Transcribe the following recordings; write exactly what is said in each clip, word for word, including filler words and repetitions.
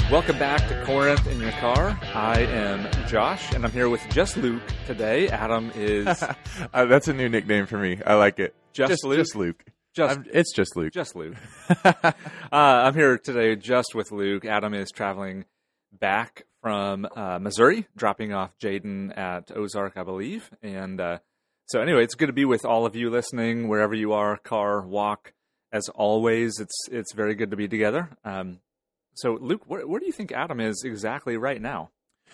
Welcome back to Corinth in Your Car. I am Josh, and I'm here with just Luke today. Adam is... uh, that's a new nickname for me. I like it. Just, just Luke? Just Luke. Just, I'm, it's just Luke. Just Luke. uh, I'm here today just with Luke. Adam is traveling back from uh, Missouri, dropping off Jaden at Ozark, I believe. And uh, so anyway, it's good to be with all of you listening, wherever you are, car, walk. As always, it's it's very good to be together. Um, so, Luke, where, where do you think Adam is exactly right now?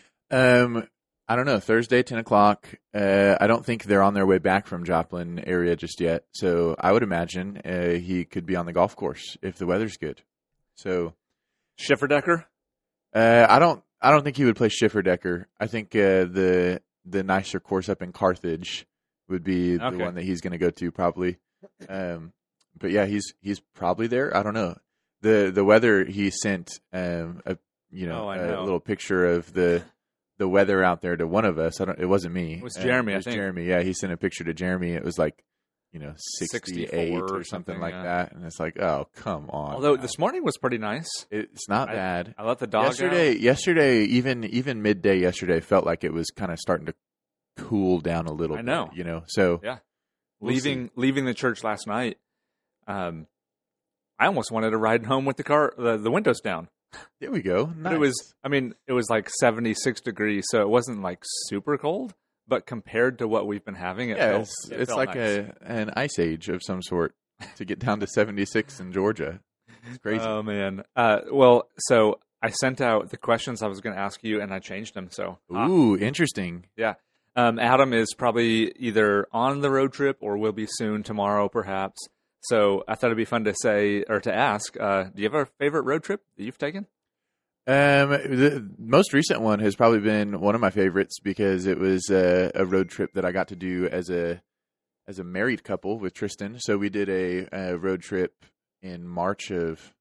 Um, I don't know. Thursday, ten o'clock. Uh, I don't think they're on their way back from Joplin area just yet. So I would imagine uh, he could be on the golf course if the weather's good. So Schifferdecker? Uh, I don't. I don't think he would play Schifferdecker. I think uh, the the nicer course up in Carthage would be the Okay. one that he's going to go to probably. Um, but yeah, he's he's probably there. I don't know. the The weather he sent, um, a you know, Oh, I a know. little picture of the the weather out there to one of us. I don't. It wasn't me. It was Uh, Jeremy, it I was think. Jeremy. Yeah, he sent a picture to Jeremy. It was like, you know, sixty-eight sixty-four or or something, something, like yeah. that, and it's like, oh, come on. Although now. this morning was pretty nice. It's not I- bad. I let the dog yesterday, out. yesterday, even even midday yesterday felt like it was kind of starting to cool down a little. I know. bit, you know. So Yeah. we'll leaving leaving the church last night, um, I almost wanted to ride home with the car, the, the windows down. there we go. But it was, I mean, it was like seventy-six degrees, so it wasn't like super cold. But compared to what we've been having, it yeah, felt, it's, it it's felt like nice. a an ice age of some sort to get down to seventy-six in Georgia. It's crazy. Oh man. Uh, well, so I sent out the questions I was going to ask you, and I changed them. So ah, Ooh, interesting. yeah. Um, Adam is probably either on the road trip or will be soon tomorrow, perhaps. So I thought it'd be fun to say or to ask, uh, do you have a favorite road trip that you've taken? Um, the most recent one has probably been one of my favorites because it was a, a road trip that I got to do as a as a married couple with Tristan. So we did a, a road trip in March of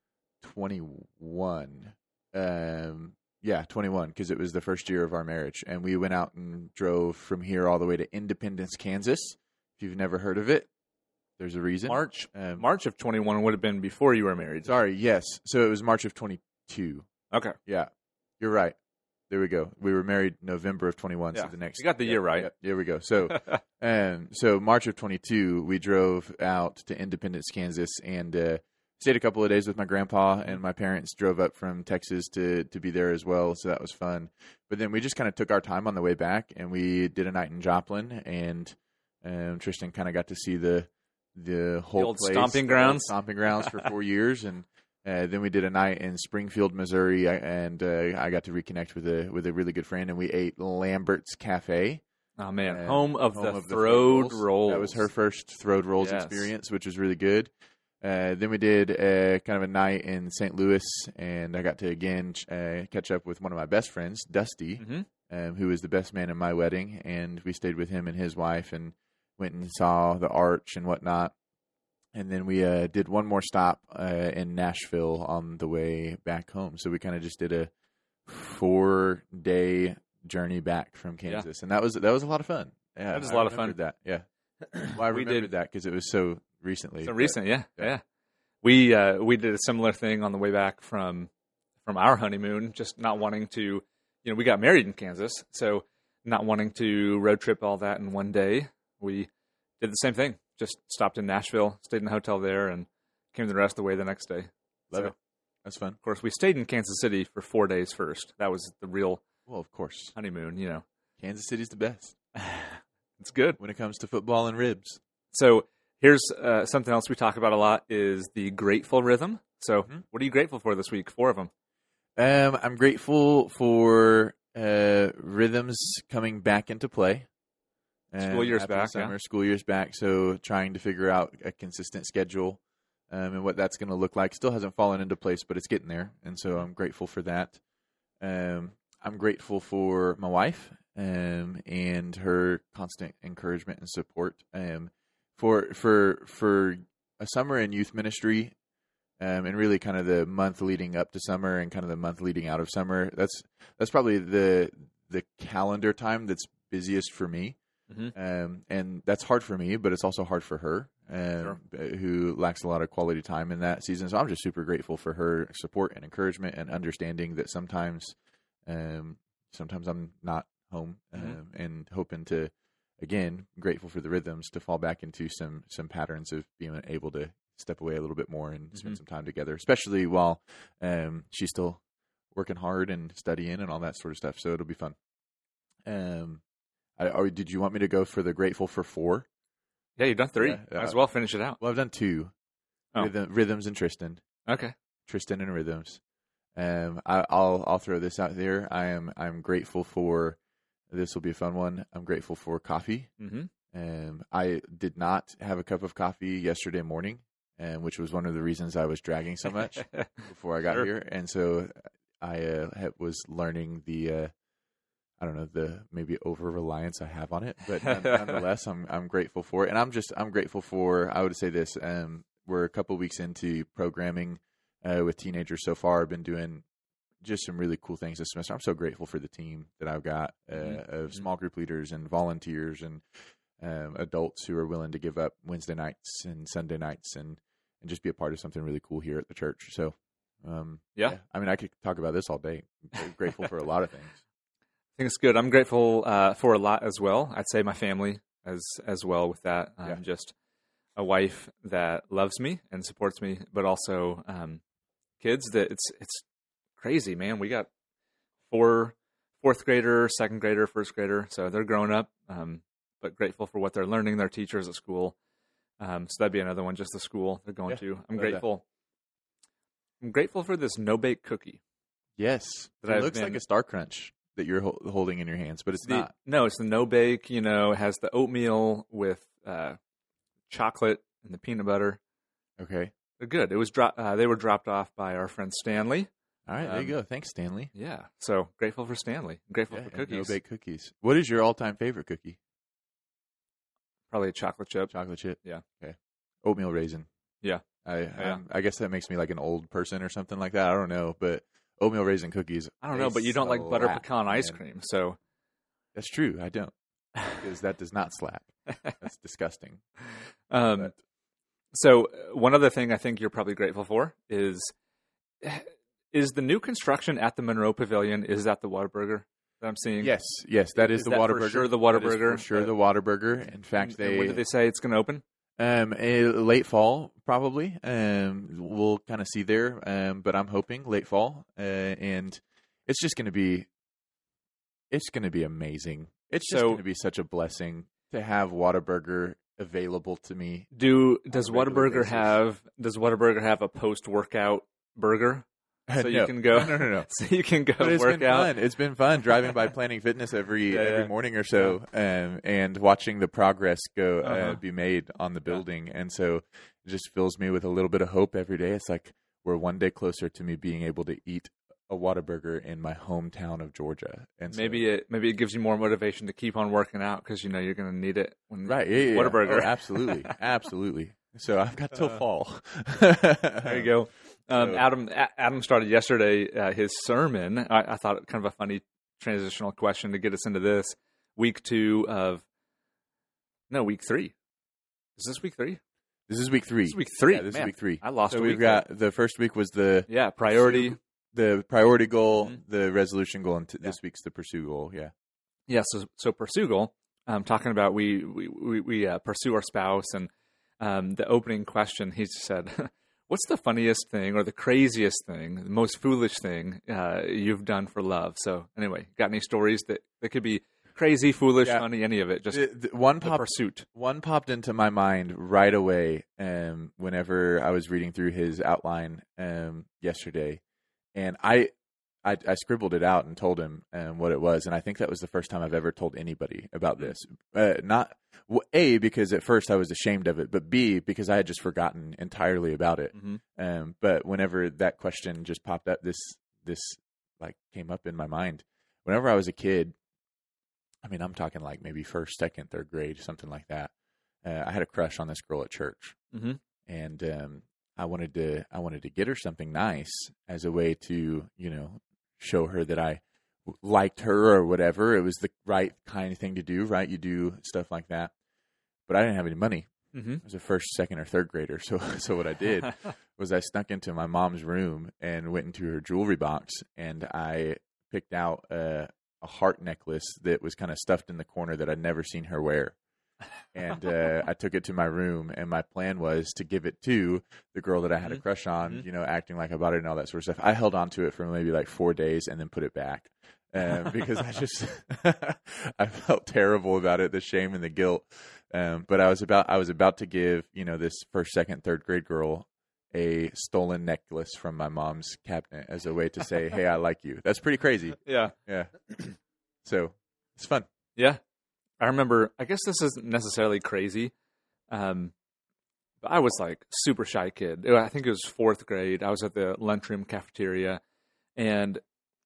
twenty-one. Um, yeah, twenty-one, because it was the first year of our marriage, and we went out and drove from here all the way to Independence, Kansas. If you've never heard of it, there's a reason. March Um, March of twenty-one would have been before you were married. Sorry, yes. So it was March of twenty-two. Okay. Yeah, you're right. There we go. We were married November of twenty-one, Yeah, so the next. you got the year yeah, right. Yeah, there we go. So, um, so March of twenty-two, we drove out to Independence, Kansas, and uh, stayed a couple of days with my grandpa, and my parents drove up from Texas to to be there as well. So that was fun. But then we just kind of took our time on the way back, and we did a night in Joplin, and um, Tristan kind of got to see the the whole old place, stomping the old grounds. stomping grounds for four years, and. Uh, then we did a night in Springfield, Missouri, and uh, I got to reconnect with a with a really good friend, and we ate Lambert's Cafe. Oh man, Uh, home of home the of the throwed rolls. rolls. That was her first throwed rolls Yes. experience, which was really good. Uh, then we did uh, kind of a night in Saint Louis, and I got to again uh, catch up with one of my best friends, Dusty, hmm um, who was the best man in my wedding, and we stayed with him and his wife, and went and saw the arch and whatnot. And then we uh, did one more stop uh, in Nashville on the way back home. So we kind of just did a four-day journey back from Kansas, and that was that was a lot of fun. Yeah, That is a I lot of fun. remembered That, yeah. Well, I We remembered did- that because it was so recently. So but- recent, yeah, yeah. yeah. We uh, we did a similar thing on the way back from from our honeymoon. Just not wanting to, you know, we got married in Kansas, so not wanting to road trip all that in one day. We did the same thing. Just stopped in Nashville, stayed in a hotel there, and came the rest of the way the next day. Love So, it. That's fun. Of course, we stayed in Kansas City for four days first. That was the real Well, of course, honeymoon. You know, Kansas City's the best it's good. when it comes to football and ribs. So here's uh, something else we talk about a lot is the grateful rhythm. So Mhm. what are you grateful for this week? Four of them. Um, I'm grateful for uh, rhythms coming back into play. School Um, year's after the back, yeah. Summer, school year's back. So trying to figure out a consistent schedule um, and what that's going to look like. Still hasn't fallen into place, but it's getting there. And so I'm grateful for that. Um, I'm grateful for my wife um, and her constant encouragement and support. Um, for for for a summer in youth ministry, um, and really kind of the month leading up to summer and kind of the month leading out of summer. That's that's probably the the calendar time that's busiest for me. Mhm. Um, and that's hard for me, but it's also hard for her. um, sure. who lacks a lot of quality time in that season. So I'm just super grateful for her support and encouragement and understanding that sometimes, um, sometimes I'm not home, um, mm-hmm. and hoping to, again, grateful for the rhythms to fall back into some some patterns of being able to step away a little bit more and spend mm-hmm. some time together, especially while um, she's still working hard and studying and all that sort of stuff. So it'll be fun. Um, I, or did you want me to go for the grateful for four? Yeah, you've done three. Yeah, Might uh, as well finish it out. Well, I've done two. Oh. Rhythm, rhythms and Tristan. Okay. Tristan and Rhythms. Um, I, I'll I'll throw this out there. I am I'm grateful for. This will be a fun one. I'm grateful for coffee. Mm-hmm. Um, I did not have a cup of coffee yesterday morning, and which was one of the reasons I was dragging so much before I got sure. here. And so I uh, had, was learning the, uh, I don't know, the maybe over reliance I have on it, but none, nonetheless, I'm I'm grateful for it. And I'm just I'm grateful for. I would say this. Um, we're a couple weeks into programming uh, with teenagers so far. I've been doing just some really cool things this semester. I'm so grateful for the team that I've got uh, mm-hmm. of small group leaders and volunteers and um, adults who are willing to give up Wednesday nights and Sunday nights and, and just be a part of something really cool here at the church. So, um, yeah. yeah, I mean, I could talk about this all day. I'm grateful for a lot of things. I think it's good. I'm grateful uh, for a lot as well. I'd say my family as as well with that. Um, yeah. Just a wife that loves me and supports me, but also um, kids that it's it's crazy, man. We got four fourth grader, second grader, first grader, so they're growing up. Um, but grateful for what they're learning. Their teachers at school. Um, so that'd be another one. Just the school they're going yeah, to. I'm grateful. That. I'm grateful for this no bake cookie. Yes, that it I've looks been, like a Star Crunch that you're ho- holding in your hands, but it's the, not. No, it's the no bake. You know, it has the oatmeal with uh, chocolate and the peanut butter. Okay, they're good. It was dro- uh, they were dropped off by our friend Stanley. All right, there um, you go. Thanks, Stanley. Yeah, so grateful for Stanley. Grateful yeah, for cookies. No bake cookies. What is your all-time favorite cookie? Probably a chocolate chip. Chocolate chip. Yeah. Okay. Oatmeal raisin. Yeah. I yeah. I guess that makes me like an old person or something like that. I don't know, but oatmeal raisin cookies. I don't know, but you don't like butter pecan ice cream, so that's true. I don't, because that does not slap. That's disgusting. Um. But. So one other thing I think you're probably grateful for is is the new construction at the Monroe Pavilion. Is that the Whataburger that I'm seeing? Yes, yes, that is, is the that Whataburger. For sure, the Whataburger. For sure, uh, the Whataburger. In fact, they. When did they say it's going to open? Um, a late fall, probably. Um, we'll kind of see there. Um, but I'm hoping late fall, uh, and it's just going to be, it's going to be amazing. It's just so, going to be such a blessing to have Whataburger available to me. Do does Whataburger have does Whataburger have a post workout burger? So no. you can go. No, no, no. So you can go but it's work been out. Fun. It's been fun driving by Planning Fitness every yeah, every yeah. morning or so, um, and watching the progress go uh, uh-huh. be made on the building. And so it just fills me with a little bit of hope every day. It's like we're one day closer to me being able to eat a Whataburger in my hometown of Georgia. And so, maybe it maybe it gives you more motivation to keep on working out because you know you're going to need it. When right? Yeah, yeah, Whataburger. Oh, absolutely, absolutely. So I've got till uh, fall. There you go. Um, so. Adam Adam started yesterday uh, his sermon. I, I thought kind of a funny transitional question to get us into this. Week two of no week three. Is this week three? This is week three. This is week three. Yeah, this Man, is week three. I lost. So a we've week got there. the first week was the yeah priority, pursue, the priority goal, mm-hmm. the resolution goal, and t- yeah. this week's the pursue goal. Yeah. Yeah. So so pursue goal. I'm talking about we we we, we uh, pursue our spouse, and um, the opening question he said, "What's the funniest thing or the craziest thing, the most foolish thing uh, you've done for love?" So anyway, got any stories that that could be crazy, foolish, yeah. funny, any of it? Just the, the, one the pop, pursuit. One popped into my mind right away. Um, whenever I was reading through his outline um yesterday, and I. I, I scribbled it out and told him um, what it was, and I think that was the first time I've ever told anybody about this. Uh, not well, A, because at first I was ashamed of it, but B, because I had just forgotten entirely about it. Mm-hmm. Um, but whenever that question just popped up, this this like came up in my mind. Whenever I was a kid, I mean, I'm talking like maybe first, second, third grade, something like that. Uh, I had a crush on this girl at church, mm-hmm. and um, I wanted to I wanted to get her something nice as a way to, you know, show her that I liked her or whatever. It was the right kind of thing to do, right? You do stuff like that. But I didn't have any money. Mm-hmm. I was a first, second, or third grader. So, so what I did was I snuck into my mom's room and went into her jewelry box, and I picked out a, a heart necklace that was kind of stuffed in the corner that I'd never seen her wear. And uh, I took it to my room, and my plan was to give it to the girl that I had mm-hmm. a crush on, mm-hmm. you know, acting like I bought it and all that sort of stuff. I held on to it for maybe like four days and then put it back. Um, because I just I felt terrible about it, the shame and the guilt. Um, but I was about I was about to give, you know, this first, second, third grade girl a stolen necklace from my mom's cabinet as a way to say, "Hey, I like you." That's pretty crazy. Yeah, yeah. So it's fun. Yeah, I remember. I guess this isn't necessarily crazy. Um, but I was like super shy kid. I think it was fourth grade. I was at the lunchroom cafeteria, and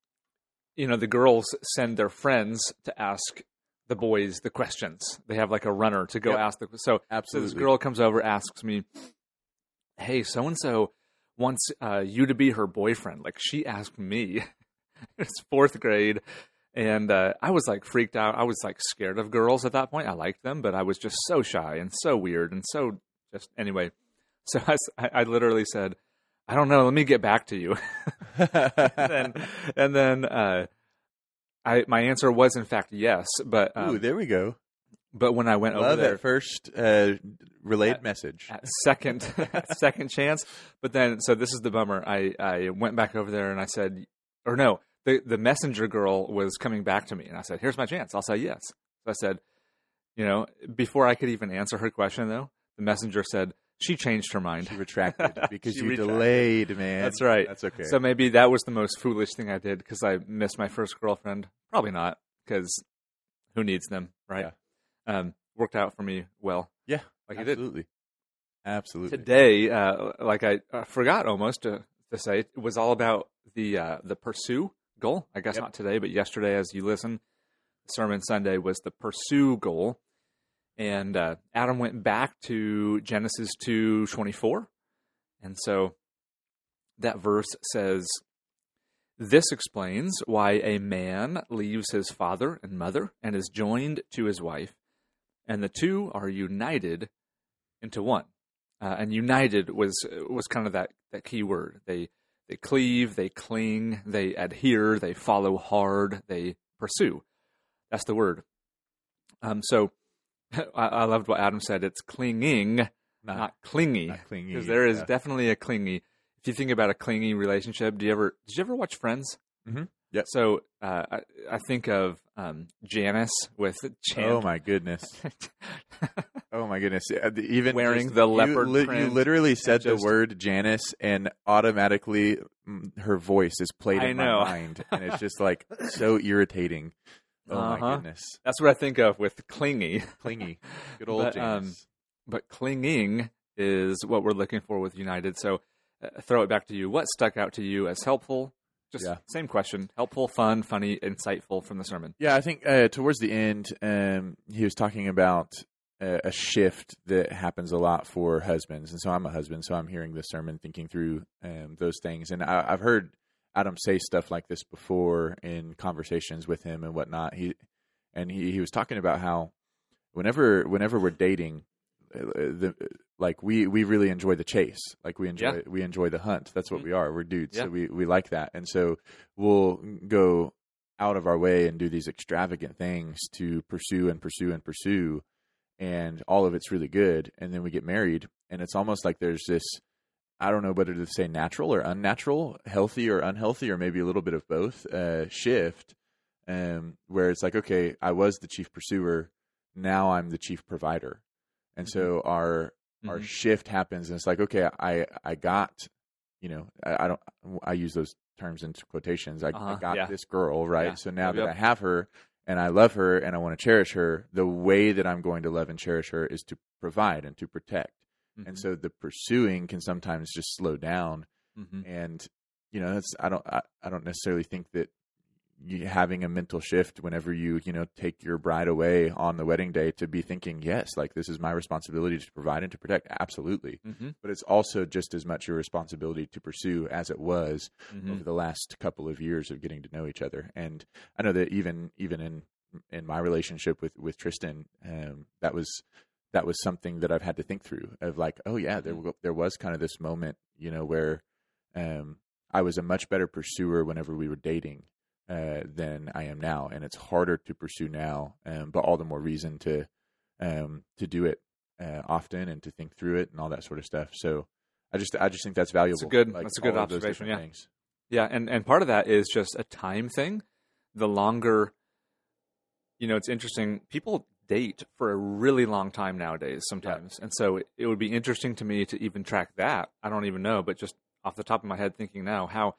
you know, the girls send their friends to ask the boys the questions. They have like a runner to go yep. ask the so, Absolutely. so this girl comes over, asks me, "Hey, so and so wants uh, you to be her boyfriend." Like she asked me. It's fourth grade, and uh, I was like freaked out. I was like scared of girls at that point. I liked them, but I was just so shy and so weird and so just anyway. So I, I literally said, "I don't know. Let me get back to you." and then, and then uh, I my answer was in fact yes. But um, ooh, there we go. But when I went Love over there, at first uh, relayed at, message, at second second chance. But then, so this is the bummer. I I went back over there and I said, or no, the the messenger girl was coming back to me, and I said, "Here's my chance. I'll say yes." So I said, you know, before I could even answer her question, though, the messenger said, she changed her mind. She retracted because She you retracted. delayed, man. That's right. That's okay. So maybe that was the most foolish thing I did because I missed my first girlfriend. Probably not, because who needs them, right? Yeah. Um, worked out for me well. Yeah, like absolutely. it did. Absolutely. Today, uh, like I uh, forgot almost to, to say, it was all about the uh, the pursue goal. I guess yep. not today, but yesterday as you listen, Sermon Sunday was the pursue goal. And uh, Adam went back to Genesis two twenty-four. And so that verse says, "This explains why a man leaves his father and mother and is joined to his wife, and the two are united into one." Uh, and united was was kind of that, that key word. They they cleave, they cling, they adhere, they follow hard, they pursue. That's the word. Um, so I, I loved what Adam said. It's clinging, not, not clingy. Not clingy. Because there is yeah. definitely a clingy. If you think about a clingy relationship, do you ever did you ever watch Friends? Mm-hmm. Yep. So uh, I, I think of um, Janice with Chandler. Oh my goodness. Oh my goodness! Even wearing just, the you, leopard li- print. You literally said just, the word Janice, and automatically her voice is played I in know. my mind, and it's just like so irritating. Oh uh-huh. my goodness! That's what I think of with clingy. Clingy, good old but, Janice. Um, but clinging is what we're looking for with United. So uh, throw it back to you. What stuck out to you as helpful? Just yeah. same question. Helpful, fun, funny, insightful from the sermon. Yeah, I think uh, towards the end, um, he was talking about uh, a shift that happens a lot for husbands. And so I'm a husband, so I'm hearing this sermon, thinking through um, those things. And I, I've heard Adam say stuff like this before in conversations with him and whatnot. He and he, he was talking about how whenever whenever we're dating, uh, the like we, we really enjoy the chase. Like we enjoy yeah. we enjoy the hunt. That's what mm-hmm. we are. We're dudes, yeah. so we, we like that. And so we'll go out of our way and do these extravagant things to pursue and pursue and pursue, and all of it's really good. And then we get married, and it's almost like there's this, I don't know whether to say natural or unnatural, healthy or unhealthy, or maybe a little bit of both, uh, shift, um, where it's like, okay, I was the chief pursuer, now I'm the chief provider. And mm-hmm. so our mm-hmm. our shift happens, and it's like, okay, I, I got, you know, I, I don't, I use those terms in quotations. I, uh-huh. I got yeah. this girl, right? Yeah. So now yep, that yep. I have her and I love her and I want to cherish her, the way that I'm going to love and cherish her is to provide and to protect. Mm-hmm. And so the pursuing can sometimes just slow down. Mm-hmm. And, you know, it's, I don't, I, I don't necessarily think that you having a mental shift whenever you, you know, take your bride away on the wedding day to be thinking, yes, like this is my responsibility to provide and to protect. Absolutely. Mm-hmm. But it's also just as much your responsibility to pursue as it was mm-hmm. over the last couple of years of getting to know each other. And I know that even, even in, in my relationship with, with Tristan, um, that was that was something that I've had to think through of like, oh yeah, there w- there was kind of this moment, you know, where um, I was a much better pursuer whenever we were dating uh, than I am now, and it's harder to pursue now, um, but all the more reason to um, to do it uh, often and to think through it and all that sort of stuff. So I just I just think that's valuable. That's a good, like, that's a good all of those observation. different Yeah. things. Yeah. And, and part of that is just a time thing. The longer, you know, it's interesting. People date for a really long time nowadays sometimes. Yeah. And so it, it would be interesting to me to even track that. I don't even know, but just off the top of my head thinking now, how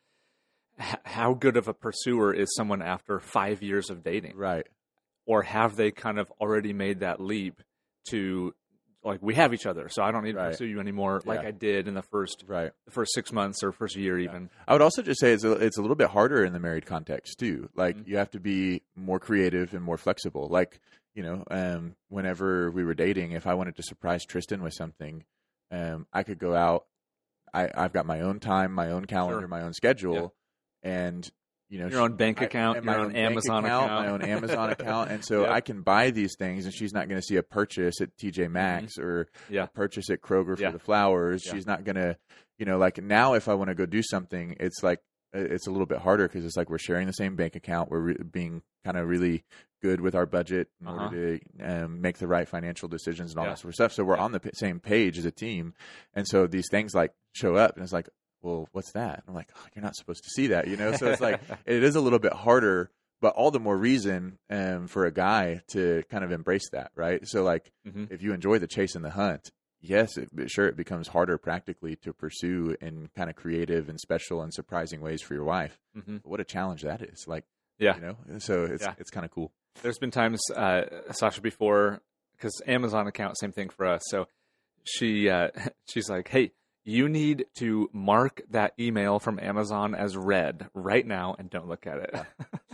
how good of a pursuer is someone after five years of dating? Right. Or have they kind of already made that leap to, like, we have each other, so I don't need to right. pursue you anymore like yeah. I did in the first right. the first six months or first year yeah. even. I would also just say it's a, it's a little bit harder in the married context too. Like mm-hmm. you have to be more creative and more flexible. Like, you know, um, whenever we were dating, if I wanted to surprise Tristan with something, um, I could go out. I, I've got my own time, my own calendar, sure. my own schedule, yeah. and you know, your own bank account, I, your my own, own Amazon account, account, my own Amazon account, and so yep. I can buy these things, and she's not going to see a purchase at T J Maxx mm-hmm. or yeah. a purchase at Kroger for yeah. the flowers. Yeah. She's not going to, you know, like now if I want to go do something, it's like it's a little bit harder because it's like we're sharing the same bank account. We're re- being kind of really good with our budget in uh-huh. order to um, make the right financial decisions and all yeah. that sort of stuff. So we're yeah. on the p- same page as a team, and so these things like show up, and it's like, well, what's that? And I'm like, oh, you're not supposed to see that, you know? So it's like, it is a little bit harder, but all the more reason um, for a guy to kind of embrace that, right? So like, mm-hmm. if you enjoy the chase and the hunt, yes, it, sure, it becomes harder practically to pursue in kind of creative and special and surprising ways for your wife. Mm-hmm. But what a challenge that is. Like, yeah. you know, so it's, yeah. it's kind of cool. There's been times, uh, Sasha, before, because Amazon account, same thing for us. So she, uh, she's like, hey, you need to mark that email from Amazon as read right now and don't look at it. Yeah.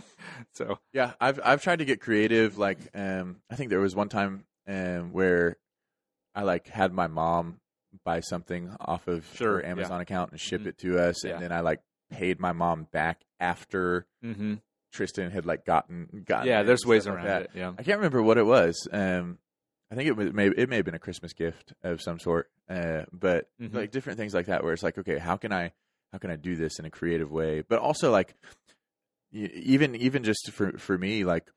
so yeah, I've I've tried to get creative. Like, um, I think there was one time um, where I like had my mom buy something off of sure, her Amazon yeah. account and ship mm-hmm. it to us, yeah. and then I like paid my mom back after mm-hmm. Tristan had like gotten gotten. Yeah, there's ways around like it. Yeah, I can't remember what it was. Um, I think it was maybe it may have been a Christmas gift of some sort, uh, but mm-hmm. like different things like that, where it's like, okay, how can I how can I do this in a creative way? But also like even even just for for me, like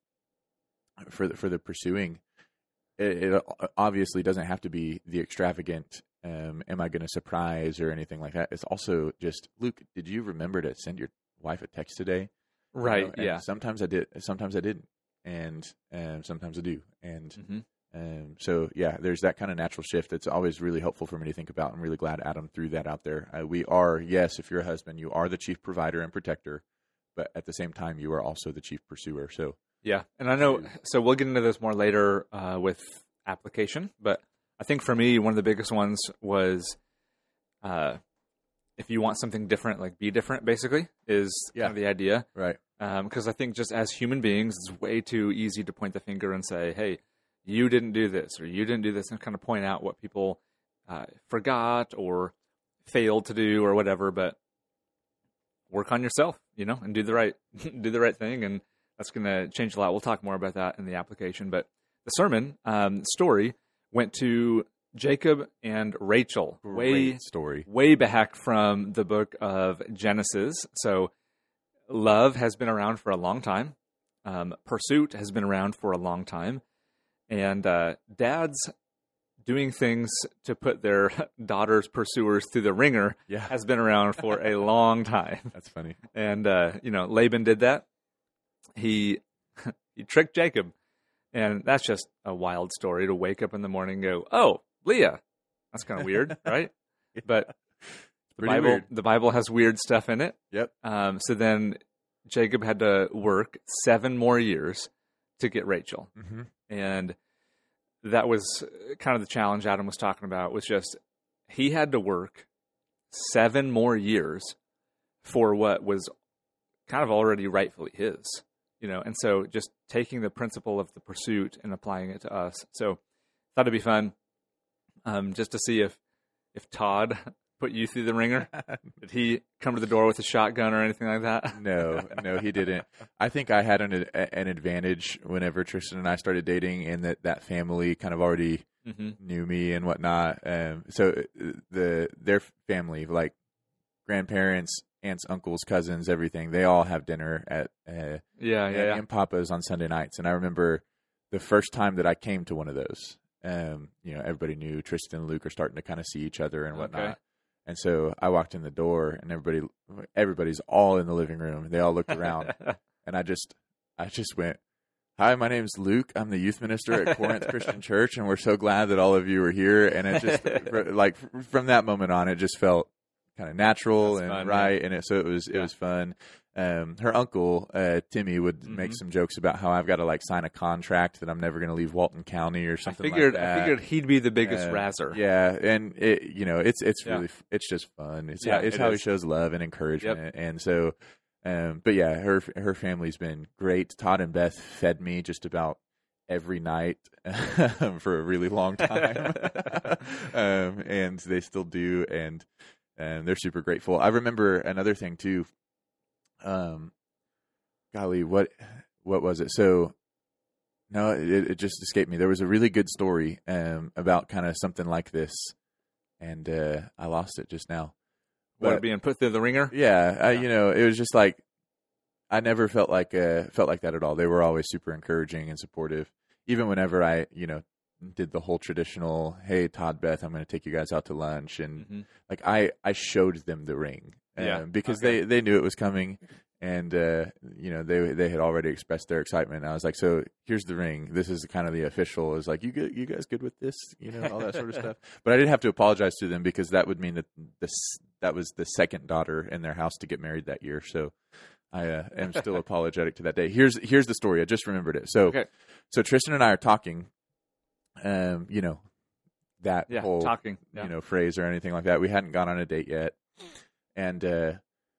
for the, for the pursuing, it, it obviously doesn't have to be the extravagant. Um, am I going to surprise or anything like that? It's also just, Luke, did you remember to send your wife a text today? Right. You know, yeah. Sometimes I did. Sometimes I didn't, and um, sometimes I do, and. Mm-hmm. Um, so yeah, there's that kind of natural shift that's always really helpful for me to think about. I'm really glad Adam threw that out there. Uh, we are, yes, if you're a husband, you are the chief provider and protector, but at the same time, you are also the chief pursuer. So yeah, and I know, so we'll get into this more later uh, with application, but I think for me, one of the biggest ones was uh, if you want something different, like be different, basically, is yeah. kind of the idea. Right. Because um, I think just as human beings, it's way too easy to point the finger and say, hey, you didn't do this, or you didn't do this, and kind of point out what people uh, forgot or failed to do or whatever. But work on yourself, you know, and do the right, do the right thing, and that's going to change a lot. We'll talk more about that in the application. But the sermon um, story went to Jacob and Rachel, Great way story, way back from the book of Genesis. So love has been around for a long time. Um, pursuit has been around for a long time. And uh, dads doing things to put their daughters' pursuers through the ringer yeah. has been around for a long time. That's funny. And, uh, you know, Laban did that. He he tricked Jacob. And that's just a wild story to wake up in the morning and go, oh, Leah. That's kind of weird, right? Yeah. But the Pretty Bible weird. the Bible has weird stuff in it. Yep. Um, so then Jacob had to work seven more years to get Rachel. Mm-hmm. And that was kind of the challenge Adam was talking about, was just he had to work seven more years for what was kind of already rightfully his, you know, and so just taking the principle of the pursuit and applying it to us. So thought it'd be fun um, just to see if, if Todd put you through the ringer? Did he come to the door with a shotgun or anything like that? No, no, he didn't. I think I had an an advantage whenever Tristan and I started dating, in that that family kind of already mm-hmm. knew me and whatnot. Um, so the their family, like grandparents, aunts, uncles, cousins, everything, they all have dinner at uh, yeah, yeah, yeah. and Papa's on Sunday nights. And I remember the first time that I came to one of those. Um, you know, everybody knew Tristan and Luke are starting to kind of see each other and whatnot. Okay. And so I walked in the door, and everybody, everybody's all in the living room. They all looked around, and I just, I just went, "Hi, my name's Luke. I'm the youth minister at Corinth Christian Church, and we're so glad that all of you are here." And it just, like, from that moment on, it just felt kind of natural That's and fun, right, yeah. and it, so it was, it yeah. was fun. Um, her uncle, uh, Timmy, would mm-hmm. make some jokes about how I've got to like sign a contract that I'm never going to leave Walton County or something I figured, like that. I figured he'd be the biggest uh, razzer. Yeah, and it, you know, it's it's yeah. really it's just fun. It's yeah, how, it's it how is. he shows love and encouragement, yep. and so, um, but yeah, her her family's been great. Todd and Beth fed me just about every night for a really long time, um, and they still do, and and they're super grateful. I remember another thing too. Um, golly, what what was it? So, no, it, it just escaped me. There was a really good story um, about kind of something like this, and uh, I lost it just now. What, but, being put through the ringer? Yeah, yeah. I, you know, it was just like I never felt like uh, felt like that at all. They were always super encouraging and supportive, even whenever I, you know, did the whole traditional, "Hey, Todd, Beth, I'm going to take you guys out to lunch," and mm-hmm. like I, I showed them the ring, um, yeah, because okay. they, they knew it was coming, and uh, you know they they had already expressed their excitement. And I was like, "So here's the ring. This is kind of the official." Is like, "You good? You guys good with this?" You know, all that sort of stuff. But I didn't have to apologize to them because that would mean that this that was the second daughter in their house to get married that year. So I uh, am still apologetic to that day. Here's here's the story. I just remembered it. So okay. so Tristan and I are talking. Um, you know, that yeah, whole talking, yeah. you know, phrase or anything like that. We hadn't gone on a date yet. And uh,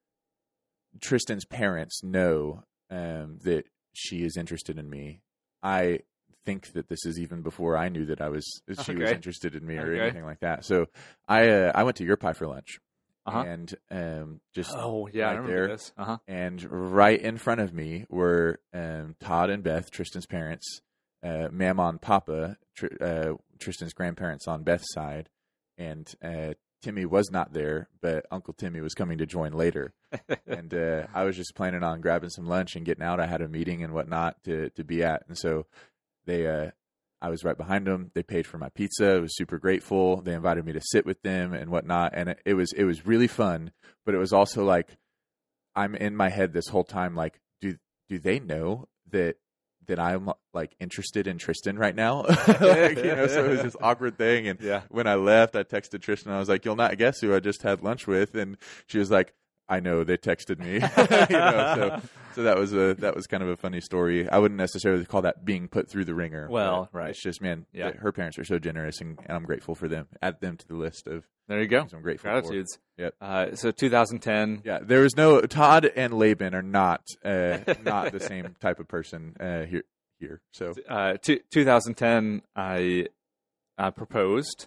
Tristan's parents know um, that she is interested in me. I think that this is even before I knew that I was that she okay. was interested in me or okay. anything like that. So I uh, I went to Your Pie for lunch. Uh-huh. And um, just oh yeah, right I remember there, this. Uh-huh. And right in front of me were um, Todd and Beth, Tristan's parents. Uh, Mama and Papa, Tr- uh, Tristan's grandparents on Beth's side, and uh, Timmy was not there, but Uncle Timmy was coming to join later. and uh, I was just planning on grabbing some lunch and getting out. I had a meeting and whatnot to to be at, and so they, uh, I was right behind them. They paid for my pizza. I was super grateful. They invited me to sit with them and whatnot, and it, it was it was really fun. But it was also like I'm in my head this whole time, like, do do they know that? that I'm like interested in Tristan right now? like, you know, so it was this awkward thing. And yeah. when I left, I texted Tristan. I was like, "You'll not guess who I just had lunch with." And she was like, "I know, they texted me." you know, so so that was a that was kind of a funny story. I wouldn't necessarily call that being put through the ringer. Well, right. It's just, man, yeah. her parents are so generous, and, and I'm grateful for them. Add them to the list of there you go. I'm grateful Gratitudes. for. Yep. Uh, so two thousand ten. Yeah, there was no Todd and Laban are not uh, not the same type of person uh, here. Here, so uh, t- twenty ten, I uh, proposed.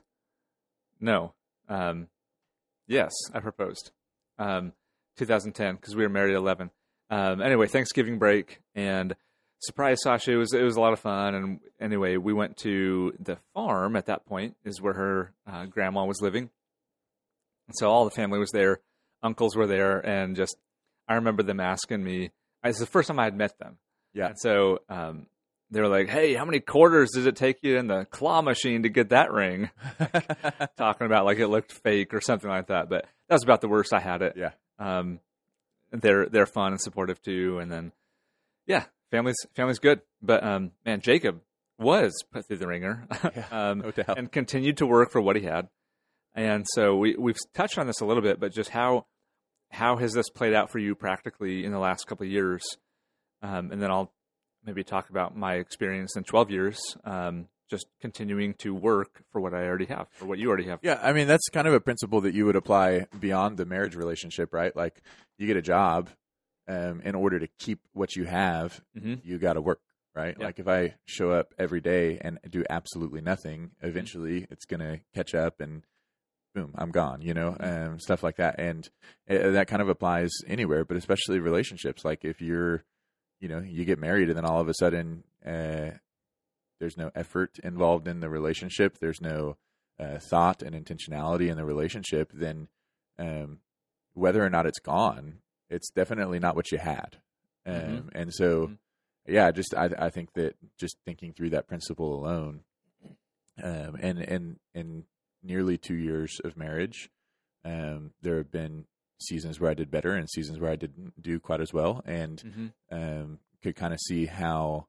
No, um, yes, I proposed. Um, twenty ten, because we were married at eleven. Um, anyway, Thanksgiving break and surprise Sasha. It was it was a lot of fun. And anyway, we went to the farm. At that point, is where her uh, grandma was living. And so all the family was there. Uncles were there, and just I remember them asking me. It's the first time I had met them. Yeah. And so. Um, They were like, "Hey, how many quarters did it take you in the claw machine to get that ring?" Talking about like it looked fake or something like that. But that was about the worst I had it. Yeah. Um, they're they're fun and supportive too. And then, yeah, family's family's good. But um, man, Jacob was put through the ringer, yeah, um, no doubt. and continued to work for what he had. And so we we've touched on this a little bit, but just how how has this played out for you practically in the last couple of years? Um, and then I'll. Maybe talk about my experience in twelve years, um, just continuing to work for what I already have, or what you already have. Yeah, I mean, that's kind of a principle that you would apply beyond the marriage relationship, right? Like, you get a job, um, in order to keep what you have, mm-hmm. you got to work, right? Yeah. Like, if I show up every day and do absolutely nothing, eventually mm-hmm. it's going to catch up, and boom, I'm gone, you know, um, stuff like that. And uh, that kind of applies anywhere, but especially relationships. Like if you're, you know, you get married and then all of a sudden uh, there's no effort involved in the relationship, there's no uh, thought and intentionality in the relationship, then um, whether or not it's gone, it's definitely not what you had. Um, mm-hmm. And so, mm-hmm. yeah, just I, I think that just thinking through that principle alone, um, and and and nearly two years of marriage, um, there have been seasons where I did better and seasons where I didn't do quite as well, and mm-hmm. um, could kind of see how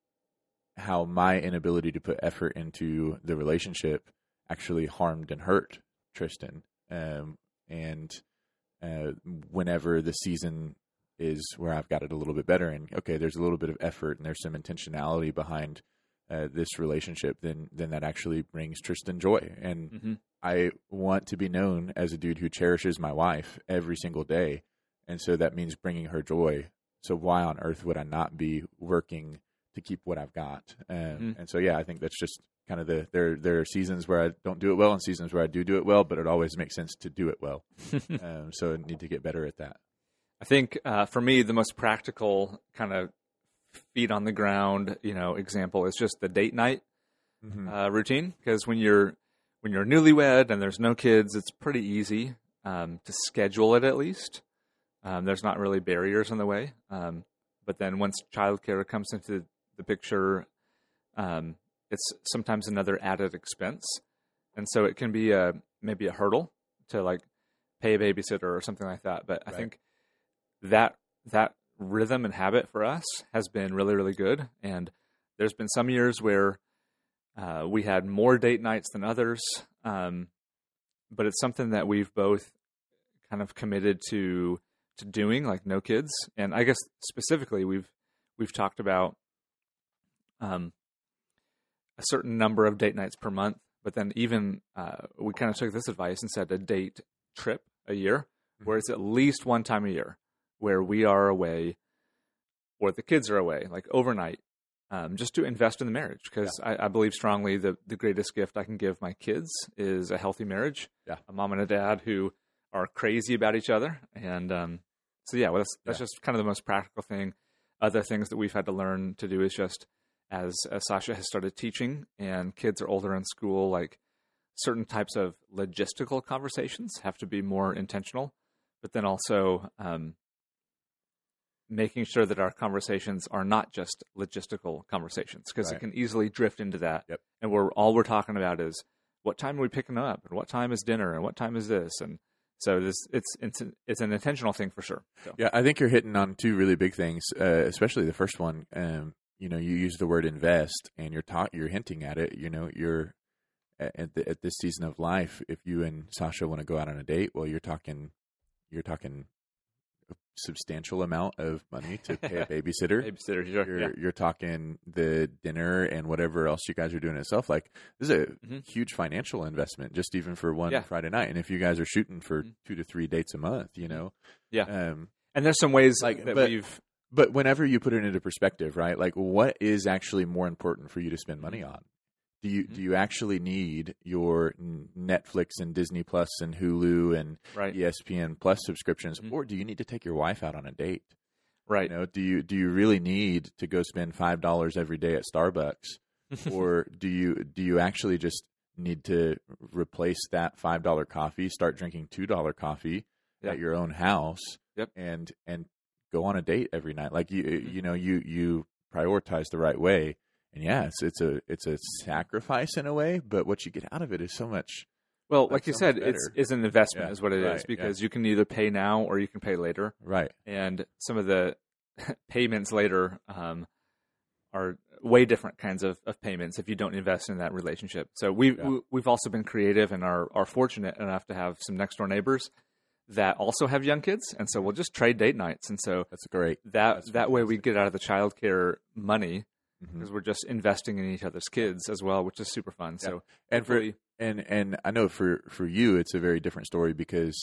how my inability to put effort into the relationship actually harmed and hurt Tristan. Um, and uh, whenever the season is where I've got it a little bit better, and okay, there's a little bit of effort and there's some intentionality behind uh, this relationship, then then that actually brings Tristan joy. And mm-hmm. I want to be known as a dude who cherishes my wife every single day, and so that means bringing her joy. So why on earth would I not be working to keep what I've got? Um, mm-hmm. And so yeah, I think that's just kind of the there. There are seasons where I don't do it well, and seasons where I do do it well, but it always makes sense to do it well. um, so I need to get better at that. I think uh, for me, the most practical kind of feet on the ground, you know, example is just the date night mm-hmm. uh, routine. Because when you're when you're newlywed and there's no kids, it's pretty easy um, to schedule it. At least um, there's not really barriers in the way. Um, but then once childcare comes into the picture, um, it's sometimes another added expense, and so it can be a maybe a hurdle to like pay a babysitter or something like that. But I right. think that that rhythm and habit for us has been really, really good. And there's been some years where uh, we had more date nights than others, um, but it's something that we've both kind of committed to to doing, like no kids. And I guess specifically, we've we've talked about um, a certain number of date nights per month. But then even uh, we kind of took this advice and said a date trip a year, mm-hmm. where it's at least one time a year where we are away or the kids are away, like overnight, um, just to invest in the marriage. Because yeah. I, I believe strongly that the greatest gift I can give my kids is a healthy marriage, yeah. a mom and a dad who are crazy about each other. And um, so, yeah, well, that's, that's yeah. just kind of the most practical thing. Other things that we've had to learn to do is just as, as Sasha has started teaching and kids are older in school, like certain types of logistical conversations have to be more intentional, but then also um, making sure that our conversations are not just logistical conversations, because right. it can easily drift into that. Yep. And we're all we're talking about is what time are we picking up, and what time is dinner, and what time is this, and so this it's it's an, it's an intentional thing for sure. So. Yeah, I think you're hitting on two really big things, uh, especially the first one. Um, you know, you use the word invest, and you're ta- you're hinting at it. You know, you're at the, at this season of life. If you and Sasha want to go out on a date, well, you're talking you're talking. substantial amount of money to pay a babysitter. babysitter, sure. You're, yeah. you're talking the dinner and whatever else you guys are doing itself. Like, this is a mm-hmm. huge financial investment, just even for one yeah. Friday night. And if you guys are shooting for mm-hmm. two to three dates a month, you know, yeah. Um, and there's some ways like that but, we've. But whenever you put it into perspective, right? Like, what is actually more important for you to spend money on? Do you mm-hmm. do you actually need your Netflix and Disney Plus and Hulu and right. E S P N Plus subscriptions, mm-hmm. or do you need to take your wife out on a date? Right. You know, do you do you really need to go spend five dollars every day at Starbucks, or do you do you actually just need to replace that five dollar coffee, start drinking two dollar coffee yep. at your own house, yep. and and go on a date every night? Like you mm-hmm. you know you you prioritize the right way. And yeah, it's it's a it's a sacrifice in a way, but what you get out of it is so much. Well, like you so said, it's it's an investment, yeah, is what it right, is, because yeah. you can either pay now or you can pay later. Right. And some of the payments later um, are way different kinds of, of payments if you don't invest in that relationship. So we, yeah. we we've also been creative and are are fortunate enough to have some next door neighbors that also have young kids, and so we'll just trade date nights. And so that's great. That that's that way we get out of the childcare money. Because mm-hmm. we're just investing in each other's kids as well, which is super fun. Yeah. So, and for and and I know for, for you, it's a very different story because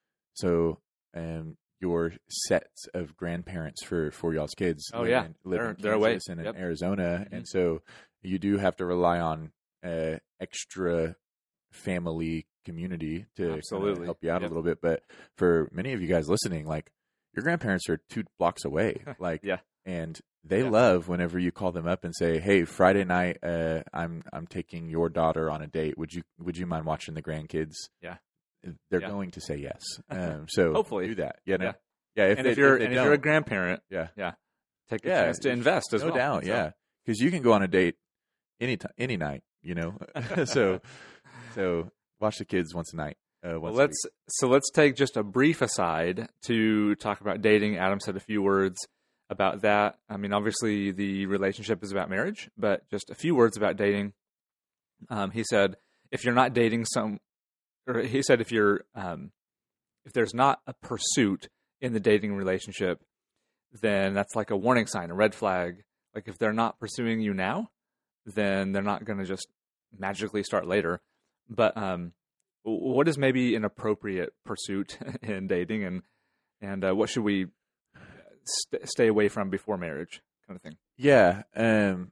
so um, your sets of grandparents for, for y'all's kids. Oh live yeah, in, live they're, in they're away and yep. in Arizona, mm-hmm. and so you do have to rely on uh, extra family community to kinda Absolutely. help you out Yep. a little bit. But for many of you guys listening, like your grandparents are two blocks away, like, Yeah. and they Yeah. love whenever you call them up and say, "Hey, Friday night, uh, I'm I'm taking your daughter on a date. Would you Would you mind watching the grandkids?" Yeah. They're Yeah. going to say yes. Um, so Hopefully. do that. You know? Yeah. Yeah. If and they, if you're if they and if you're a don't, grandparent, yeah, yeah, take a Yeah, chance to invest as no well. doubt, So- yeah, because you can go on a date any time, any night. You know, so so watch the kids once a night. Uh, Well, once a let's so let's take just a brief aside to talk about dating. Adam said a few words about that. I mean, obviously the relationship is about marriage, but just a few words about dating. Um, he said if you're not dating some, or he said if you're um, if there's not a pursuit in the dating relationship, then that's like a warning sign, a red flag. Like if they're not pursuing you now, then they're not going to just magically start later. But um, what is maybe an appropriate pursuit in dating, and and uh, what should we st- stay away from before marriage, kind of thing? Yeah, um,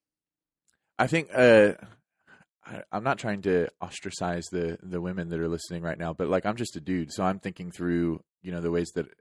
I think uh, I, I'm not trying to ostracize the the women that are listening right now, but like I'm just a dude, so I'm thinking through you know the ways that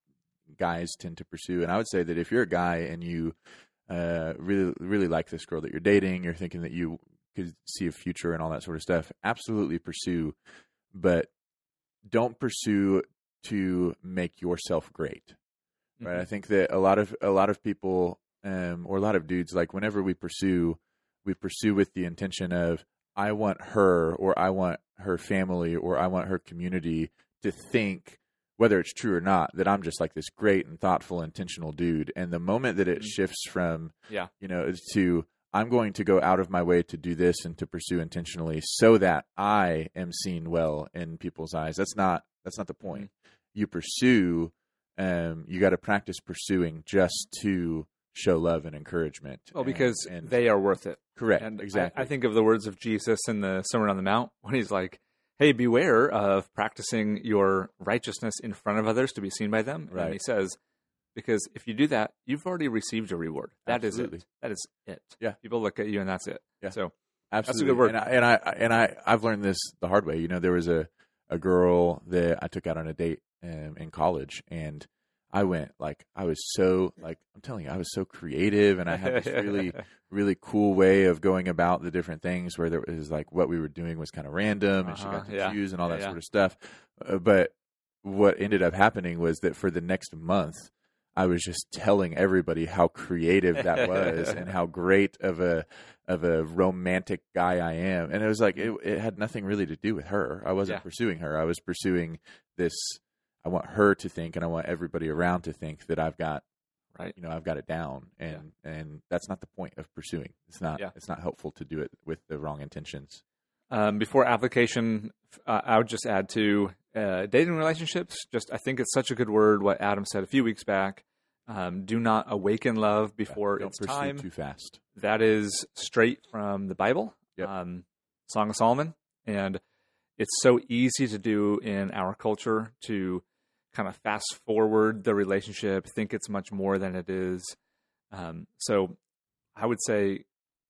guys tend to pursue, and I would say that if you're a guy and you uh, really really like this girl that you're dating, you're thinking that you could see a future and all that sort of stuff, absolutely pursue, but don't pursue to make yourself great. Right. I think that a lot of a lot of people um, or a lot of dudes, like whenever we pursue, we pursue with the intention of I want her or I want her family or I want her community to think, whether it's true or not, that I'm just like this great and thoughtful, intentional dude. And the moment that it shifts from, Yeah. you know, to I'm going to go out of my way to do this and to pursue intentionally so that I am seen well in people's eyes. That's not that's not the point. Mm-hmm. You pursue. Um, you got to practice pursuing just to show love and encouragement. Well, and, because and, they are worth it. correct. And exactly. I, I think of the words of Jesus in the Sermon on the Mount when he's like, hey, beware of practicing your righteousness in front of others to be seen by them. Right. And he says, because if you do that, you've already received a reward. That Absolutely. is it. That is it. Yeah. People look at you and that's it. Yeah. So Absolutely. that's a good word. And I, and I and I I've learned this the hard way. You know, there was a, a girl that I took out on a date um, in college, and I went like I was so like I'm telling you I was so creative, and I had this really really cool way of going about the different things where there was like what we were doing was kind of random, and uh-huh, she got to yeah. choose and all that yeah, sort of stuff. Uh, but what ended up happening was that for the next month, I was just telling everybody how creative that was and how great of a of a romantic guy I am. And it was like it, it had nothing really to do with her. I wasn't Yeah. pursuing her. I was pursuing this. I want her to think, and I want everybody around to think that I've got, right. you know, I've got it down. And and that's not the point of pursuing. It's not. Yeah. It's not helpful to do it with the wrong intentions. Um, before application, uh, I would just add to uh, dating relationships. Just I think it's such a good word. What Adam said a few weeks back. Um, do not awaken love before Don't it's pursue time. too fast. That is straight from the Bible, Yep. um, Song of Solomon, and it's so easy to do in our culture to kind of fast forward the relationship, think it's much more than it is. Um, so I would say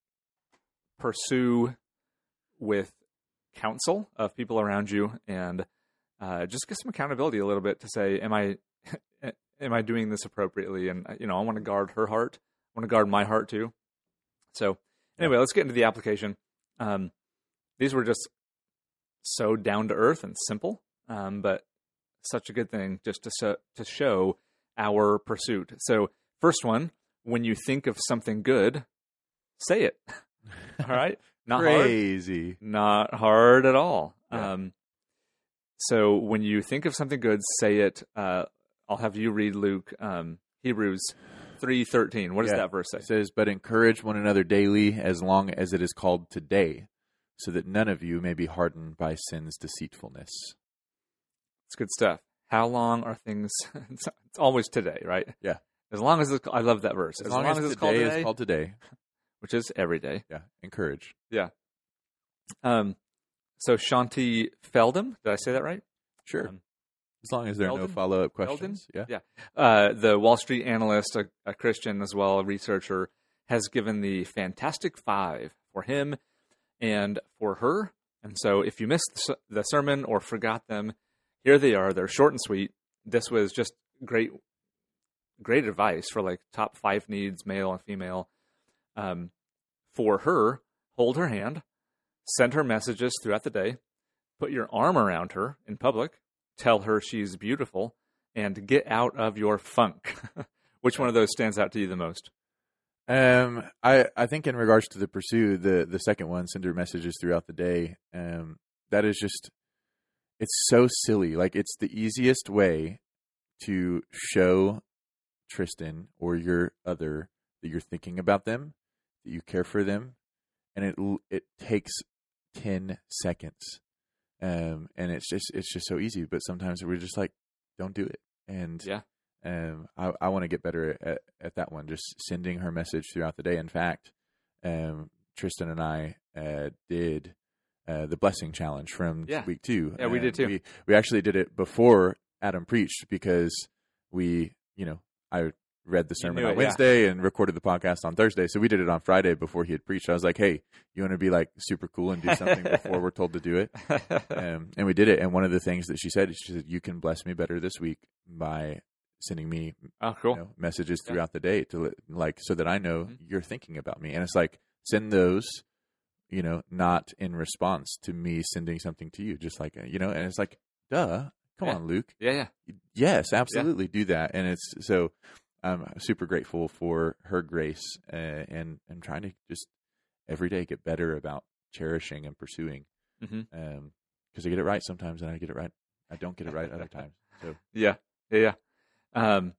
pursue with counsel of people around you, and uh, just get some accountability a little bit to say, am I am I doing this appropriately? And you know, I want to guard her heart. I want to guard my heart too. So anyway, let's get into the application. Um, these were just so down to earth and simple, um, but such a good thing just to so, to show our pursuit. So first one, when you think of something good, say it. All right, not Crazy. hard, not hard at all. Yeah. Um, so when you think of something good, say it. Uh, I'll have you read Luke, um, Hebrews three thirteen. What does Yeah. that verse say? It says, "But encourage one another daily, as long as it is called today, so that none of you may be hardened by sin's deceitfulness." It's good stuff. How long are things? It's, it's always today, right? Yeah. As long as it's, I love that verse. As, long, as, it's called today today, is called today, which is every day. yeah, encourage. Yeah. Um. So Shanti Feldham, did I say that right? Sure. Um, As long as there are no Feldon? follow-up Feldon? questions. Yeah. Yeah. Uh, the Wall Street analyst, a, a Christian as well, a researcher, has given the Fantastic Five for him and for her. And so if you missed the s- the sermon or forgot them, here they are. They're short and sweet. This was just great, great advice for like top five needs, male and female. Um, for her, hold her hand, send her messages throughout the day, put your arm around her in public, tell her she's beautiful, and get out of your funk. Which one of those stands out to you the most? Um, I, I think in regards to the pursue, the, the second one, send her messages throughout the day. Um, that is just, it's so silly. Like, it's the easiest way to show Tristan or your other that you're thinking about them, that you care for them. And it, it takes ten seconds. Um, and it's just, it's just so easy, but sometimes we're just like, don't do it. And Yeah. Um, I, I want to get better at, at that one, just sending her message throughout the day. In fact, um, Tristan and I uh, did uh, the blessing challenge from Yeah. week two. Yeah, we did too. We, we actually did it before Adam preached because we, you know, I read the sermon knew on it, yeah. Wednesday and recorded the podcast on Thursday. So we did it on Friday before he had preached. I was like, hey, you want to be like super cool and do something before we're told to do it? Um, and we did it. And one of the things that she said, she said, you can bless me better this week by sending me Oh, cool. you know, messages throughout yeah. the day to let, like so that I know mm-hmm. you're thinking about me. And it's like, send those, you know, not in response to me sending something to you, just like, you know, and it's like, duh, come yeah. on, Luke. Yeah, yeah. Yes, absolutely yeah. do that. And it's so I'm super grateful for her grace uh, and I'm trying to just every day get better about cherishing and pursuing. Mm-hmm. Um, because I get it right sometimes and I get it right. I don't get it right other times. So yeah, yeah, yeah. Um,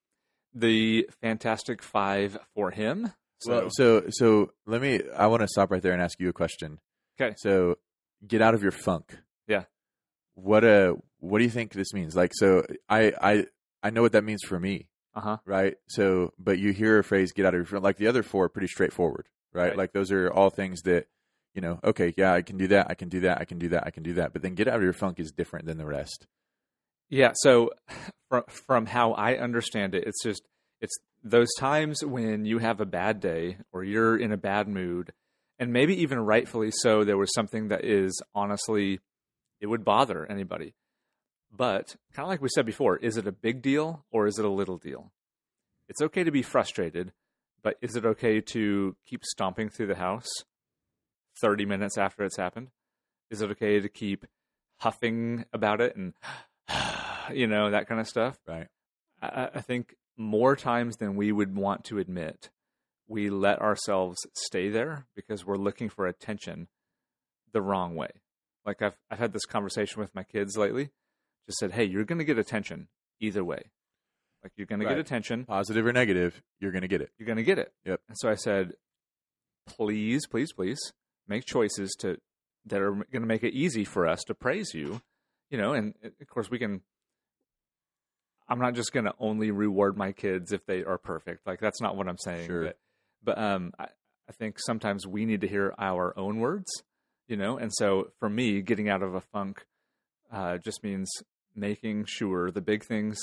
the Fantastic Five for him. So. Well, so so let me. I want to stop right there and ask you a question. Okay. So, get out of your funk. Yeah. What uh What do you think this means? Like, so I I I know what that means for me. Uh huh. Right. So, but you hear a phrase "get out of your funk." Like the other four are pretty straightforward. Right? right. Like those are all things that you know. Okay, yeah, I can do that. I can do that. I can do that. I can do that. But then get out of your funk is different than the rest. Yeah, so from from how I understand it, it's just it's those times when you have a bad day or you're in a bad mood, and maybe even rightfully so, there was something that is honestly, it would bother anybody. But kind of like we said before, is it a big deal or is it a little deal? It's okay to be frustrated, but is it okay to keep stomping through the house thirty minutes after it's happened? Is it okay to keep huffing about it and you know, that kind of stuff. Right. I, I think more times than we would want to admit, we let ourselves stay there because we're looking for attention the wrong way. Like I've I've had this conversation with my kids lately. Just said, hey, you're going to get attention either way. Like you're going right. to get attention. Positive or negative, you're going to get it. You're going to get it. Yep. And so I said, please, please, please make choices to that are going to make it easy for us to praise you. You know, and of course we can. I'm not just going to only reward my kids if they are perfect. Like that's not what I'm saying. Sure. But, but um, I, I think sometimes we need to hear our own words, you know. And so for me, getting out of a funk uh, just means making sure the big things,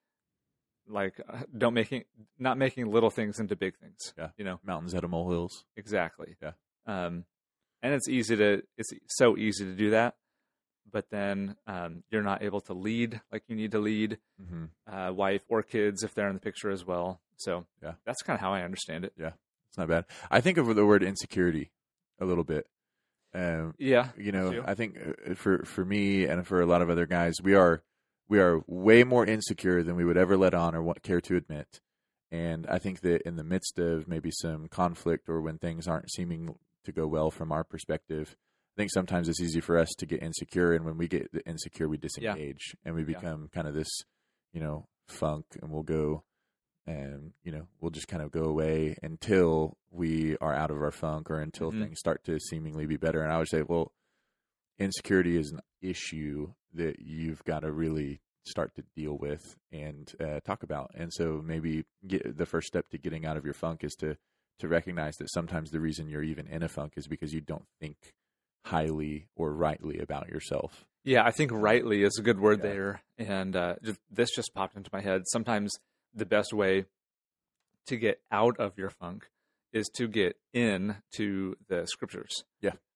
like uh, don't making not making little things into big things. Yeah, you know, mountains out of molehills. Exactly. Yeah. Um, and it's easy to it's so easy to do that. But then um, you're not able to lead like you need to lead, mm-hmm. uh, wife or kids if they're in the picture as well. So yeah, that's kind of how I understand it. Yeah, it's not bad. I think of the word insecurity a little bit. Um, yeah, you know, I think for for me and for a lot of other guys, we are we are way more insecure than we would ever let on or want, care to admit. And I think that in the midst of maybe some conflict or when things aren't seeming to go well from our perspective, I think sometimes it's easy for us to get insecure, and when we get insecure, we disengage, yeah. and we become yeah. kind of this, you know, funk, and we'll go, and you know, we'll just kind of go away until we are out of our funk, or until mm-hmm. things start to seemingly be better. And I would say, well, insecurity is an issue that you've got to really start to deal with and uh, talk about. And so maybe get, the first step to getting out of your funk is to to recognize that sometimes the reason you're even in a funk is because you don't think highly or rightly about yourself. Yeah, I think rightly is a good word yeah. there. And uh, just, this just popped into my head. Sometimes the best way to get out of your funk is to get in to the scriptures. Yeah.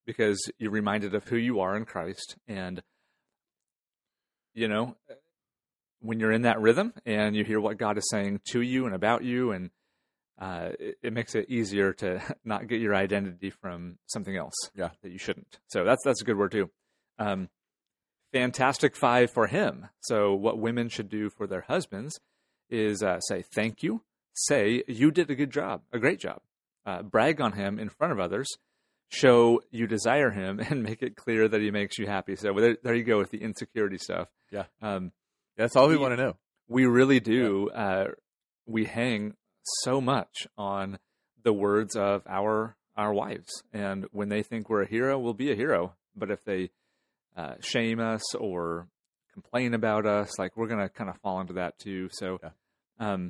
because you're reminded of who you are in Christ. And, you know, when you're in that rhythm and you hear what God is saying to you and about you, and uh, it, it makes it easier to not get your identity from something else Yeah. that you shouldn't. So that's that's a good word too. Um, fantastic five for him. So what women should do for their husbands is uh, say thank you, say you did a good job, a great job, uh, brag on him in front of others, show you desire him, and make it clear that he makes you happy. So there, there you go with the insecurity stuff. Yeah. Um, That's all we, we want to know. We really do. Yeah. Uh, we hang so much on the words of our our wives, and when they think we're a hero, we'll be a hero. But if they uh, shame us or complain about us, like we're gonna kind of fall into that too. So, yeah, um,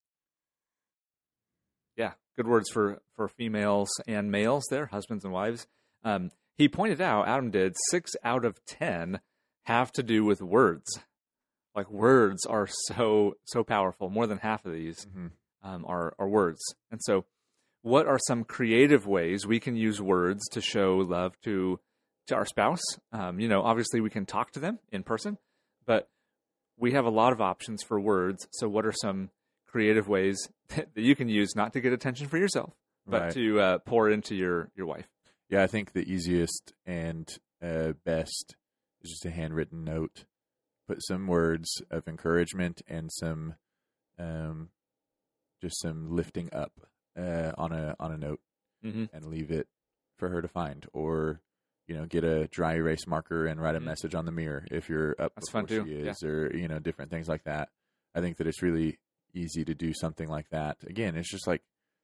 yeah good words for for females and males there, husbands and wives. Um, he pointed out, Adam did, six out of ten have to do with words. Like words are so so powerful. More than half of these mm-hmm. um, are are words. And so, what are some creative ways we can use words to show love to to our spouse? Um, you know, obviously we can talk to them in person, but we have a lot of options for words. So, what are some creative ways that you can use not to get attention for yourself, but right. to uh, pour into your your wife? Yeah, I think the easiest and uh, best is just a handwritten note. Put some words of encouragement and some, um, just some lifting up uh, on a on a note, mm-hmm. and leave it for her to find, or you know, get a dry erase marker and write a mm-hmm. message on the mirror if you're up That's before fun too. she is, yeah. or you know, different things like that. I think that it's really easy to do something like that. Again, it's just like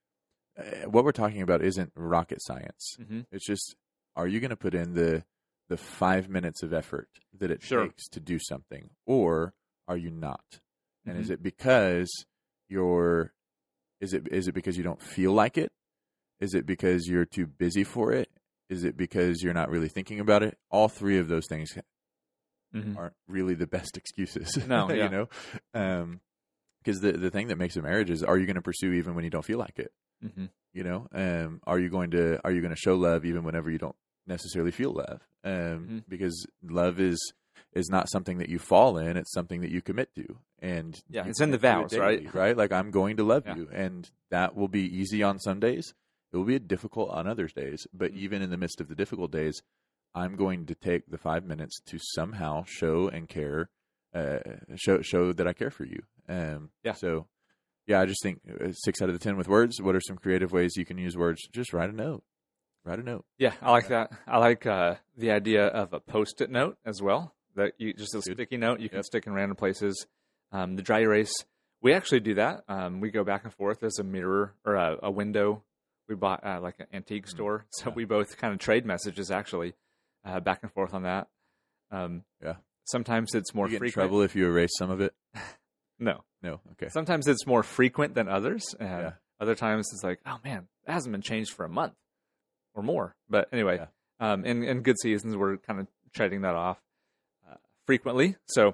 uh, what we're talking about isn't rocket science. Mm-hmm. It's just, are you going to put in the the five minutes of effort that it sure. takes to do something, or are you not? And mm-hmm. is it because you're, is it is it because you don't feel like it? Is it because you're too busy for it? Is it because you're not really thinking about it? All three of those things mm-hmm. aren't really the best excuses. No, yeah. you know, um, because the the thing that makes a marriage is, are you going to pursue even when you don't feel like it? Mm-hmm. You know, um, are you going to are you going to show love even whenever you don't necessarily feel love? Um, mm-hmm. Because love is is not something that you fall in; it's something that you commit to. And yeah, it's in the vows, daily, right? Right? Like, I'm going to love yeah. you, and that will be easy on some days. It will be difficult on others days, but mm-hmm. even in the midst of the difficult days, I'm going to take the five minutes to somehow show and care, uh, show show that I care for you. Um, yeah. So, yeah, I just think six out of the ten with words. What are some creative ways you can use words? Just write a note. Write a note. Yeah, I like that. I like uh, the idea of a Post-it note as well. That you just a Good. sticky note you can Yep. stick in random places. Um, the dry erase, we actually do that. Um, we go back and forth. There's a mirror or a, a window. We bought uh, like an antique mm-hmm. store, so yeah. we both kind of trade messages actually uh, back and forth on that. Um, yeah. Sometimes it's more you get frequent. in trouble if you erase some of it? No. No. Okay. Sometimes it's more frequent than others, and yeah. other times it's like, oh man, that hasn't been changed for a month or more. But anyway, yeah. um, in in good seasons, we're kind of trading that off uh, frequently. So,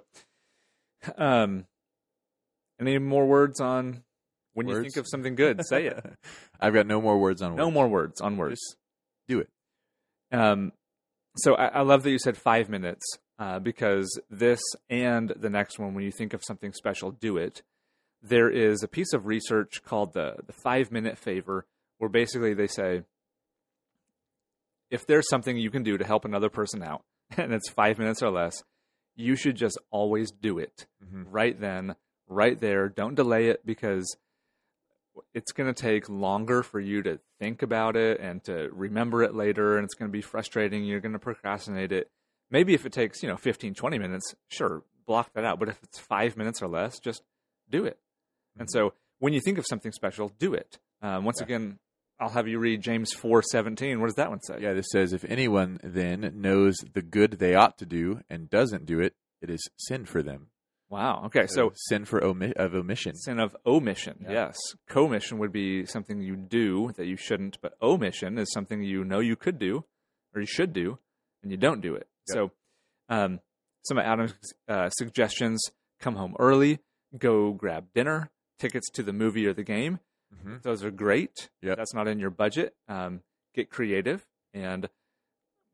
um, any more words on when words? You think of something good? Say it. I've got no more words on words. No more words on words. Just do it. Um, so I, I love that you said five minutes. Uh, because this and the next one, when you think of something special, do it. There is a piece of research called the, the five-minute favor, where basically they say, if there's something you can do to help another person out, and it's five minutes or less, you should just always do it. Mm-hmm. Right then, right there. Don't delay it, because it's going to take longer for you to think about it and to remember it later, and it's going to be frustrating. You're going to procrastinate it. Maybe if it takes, you know, fifteen, twenty minutes, sure, block that out. But if it's five minutes or less, just do it. Mm-hmm. And so when you think of something special, do it. Um, once yeah. again, I'll have you read James four seventeen. What does that one say? Yeah, this says, if anyone then knows the good they ought to do and doesn't do it, it is sin for them. Wow. Okay. So, so sin for omi- of omission. Sin of omission. Yeah. Yes. Commission would be something you do that you shouldn't, but omission is something you know you could do or you should do and you don't do it. Yep. So, um, some of Adam's uh, suggestions: come home early, go grab dinner, tickets to the movie or the game. Mm-hmm. Those are great. Yep. That's not in your budget. Um, get creative and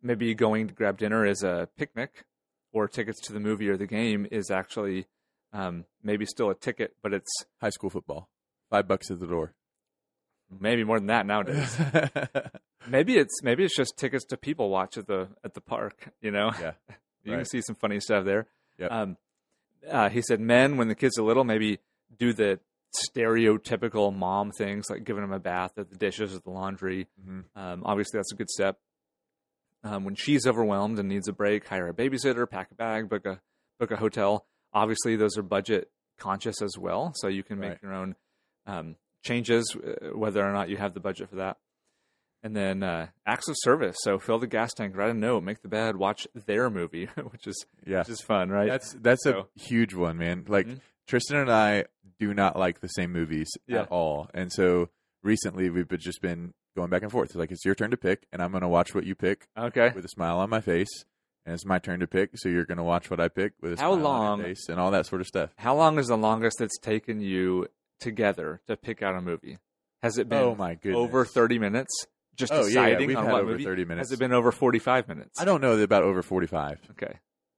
maybe going to grab dinner is a picnic, or tickets to the movie or the game is actually um, maybe still a ticket, but it's High school football, five bucks at the door. maybe more than that nowadays. maybe it's maybe it's just tickets to people watch at the at the park. You know, Yeah, you right. can see some funny stuff there. Yep. Um, uh, he said, men, when the kids are little, maybe do the stereotypical mom things like giving them a bath or the dishes or the laundry. Mm-hmm. Um, obviously, that's a good step. Um, when she's overwhelmed and needs a break, hire a babysitter, pack a bag, book a book a hotel. Obviously, those are budget conscious as well, so you can make Right. your own um, changes, uh, whether or not you have the budget for that. And then uh, acts of service. So fill the gas tank, write a note, make the bed, watch their movie, which is Yeah, which is fun, right? that's that's So- a huge one, man. Like Mhm. Tristan and I do not like the same movies Yeah. at all, and so recently we've been, just been going back and forth. It's like, it's your turn to pick, and I'm going to watch what you pick Okay. with a smile on my face, and it's my turn to pick, so you're going to watch what I pick with a How smile on long- your face, and all that sort of stuff. How long is the longest it's taken you together to pick out a movie? Has it been Oh my goodness, over thirty minutes? Just Oh, yeah, yeah, deciding we've on had what over movie? thirty minutes. Has it been over forty-five minutes? I don't know about over forty-five. Okay.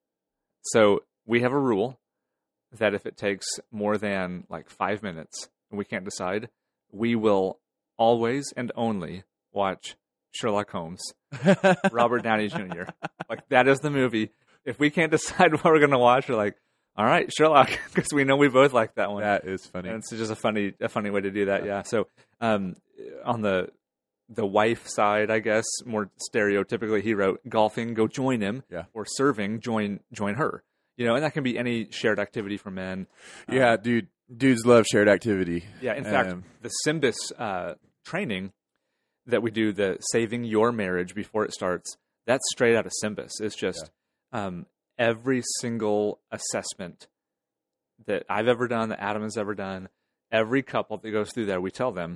So we have a rule that if it takes more than like five minutes and we can't decide, we will always and only watch Sherlock Holmes, Robert Downey Junior Like, that is the movie. If we can't decide what we're going to watch, we're like, all right, Sherlock, because we know we both like that one. That is funny. And it's just a funny, a funny way to do that. Yeah. So, um, on the the wife side, I guess more stereotypically, he wrote golfing, go join him. Yeah. Or serving, join join her. You know, and that can be any shared activity for men. Yeah, Um, dude, dudes love shared activity. yeah. In fact, Um, the Symbis uh, training that we do, the saving your marriage before it starts, that's straight out of Symbis. It's just um, every single assessment that I've ever done, that Adam has ever done, every couple that goes through there, we tell them,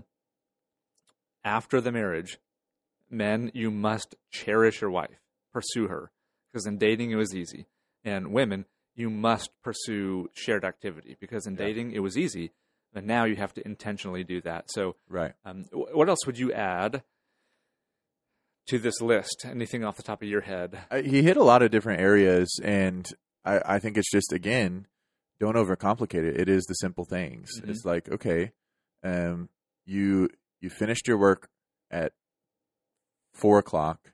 after the marriage, men, you must cherish your wife, pursue her, because in dating it was easy. And women, you must pursue shared activity, because in Yeah. dating it was easy, but now you have to intentionally do that. So, right. um, wh- what else would you add to this list? Anything off the top of your head? I- He hit a lot of different areas, and I, I think it's just, again, don't overcomplicate it. It is the simple things. Mhm. It's like, okay, um, you you finished your work at four o'clock,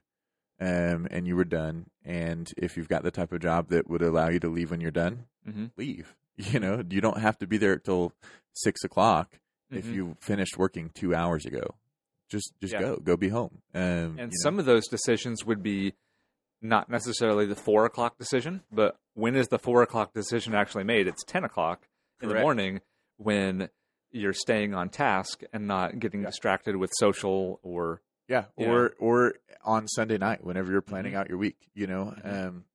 um, and you were done. And if you've got the type of job that would allow you to leave when you're done, Mm-hmm. leave. You know, you don't have to be there till six o'clock if Mhm. you finished working two hours ago. Just just Yeah. go, go be home. Um, And you know. some of those decisions would be not necessarily the four o'clock decision, but when is the four o'clock decision actually made? It's ten o'clock in the Correct. morning when you're staying on task and not getting Yeah. distracted with social or Yeah, you or or on Sunday night whenever you're planning Mhm. out your week, you know, Mhm. um,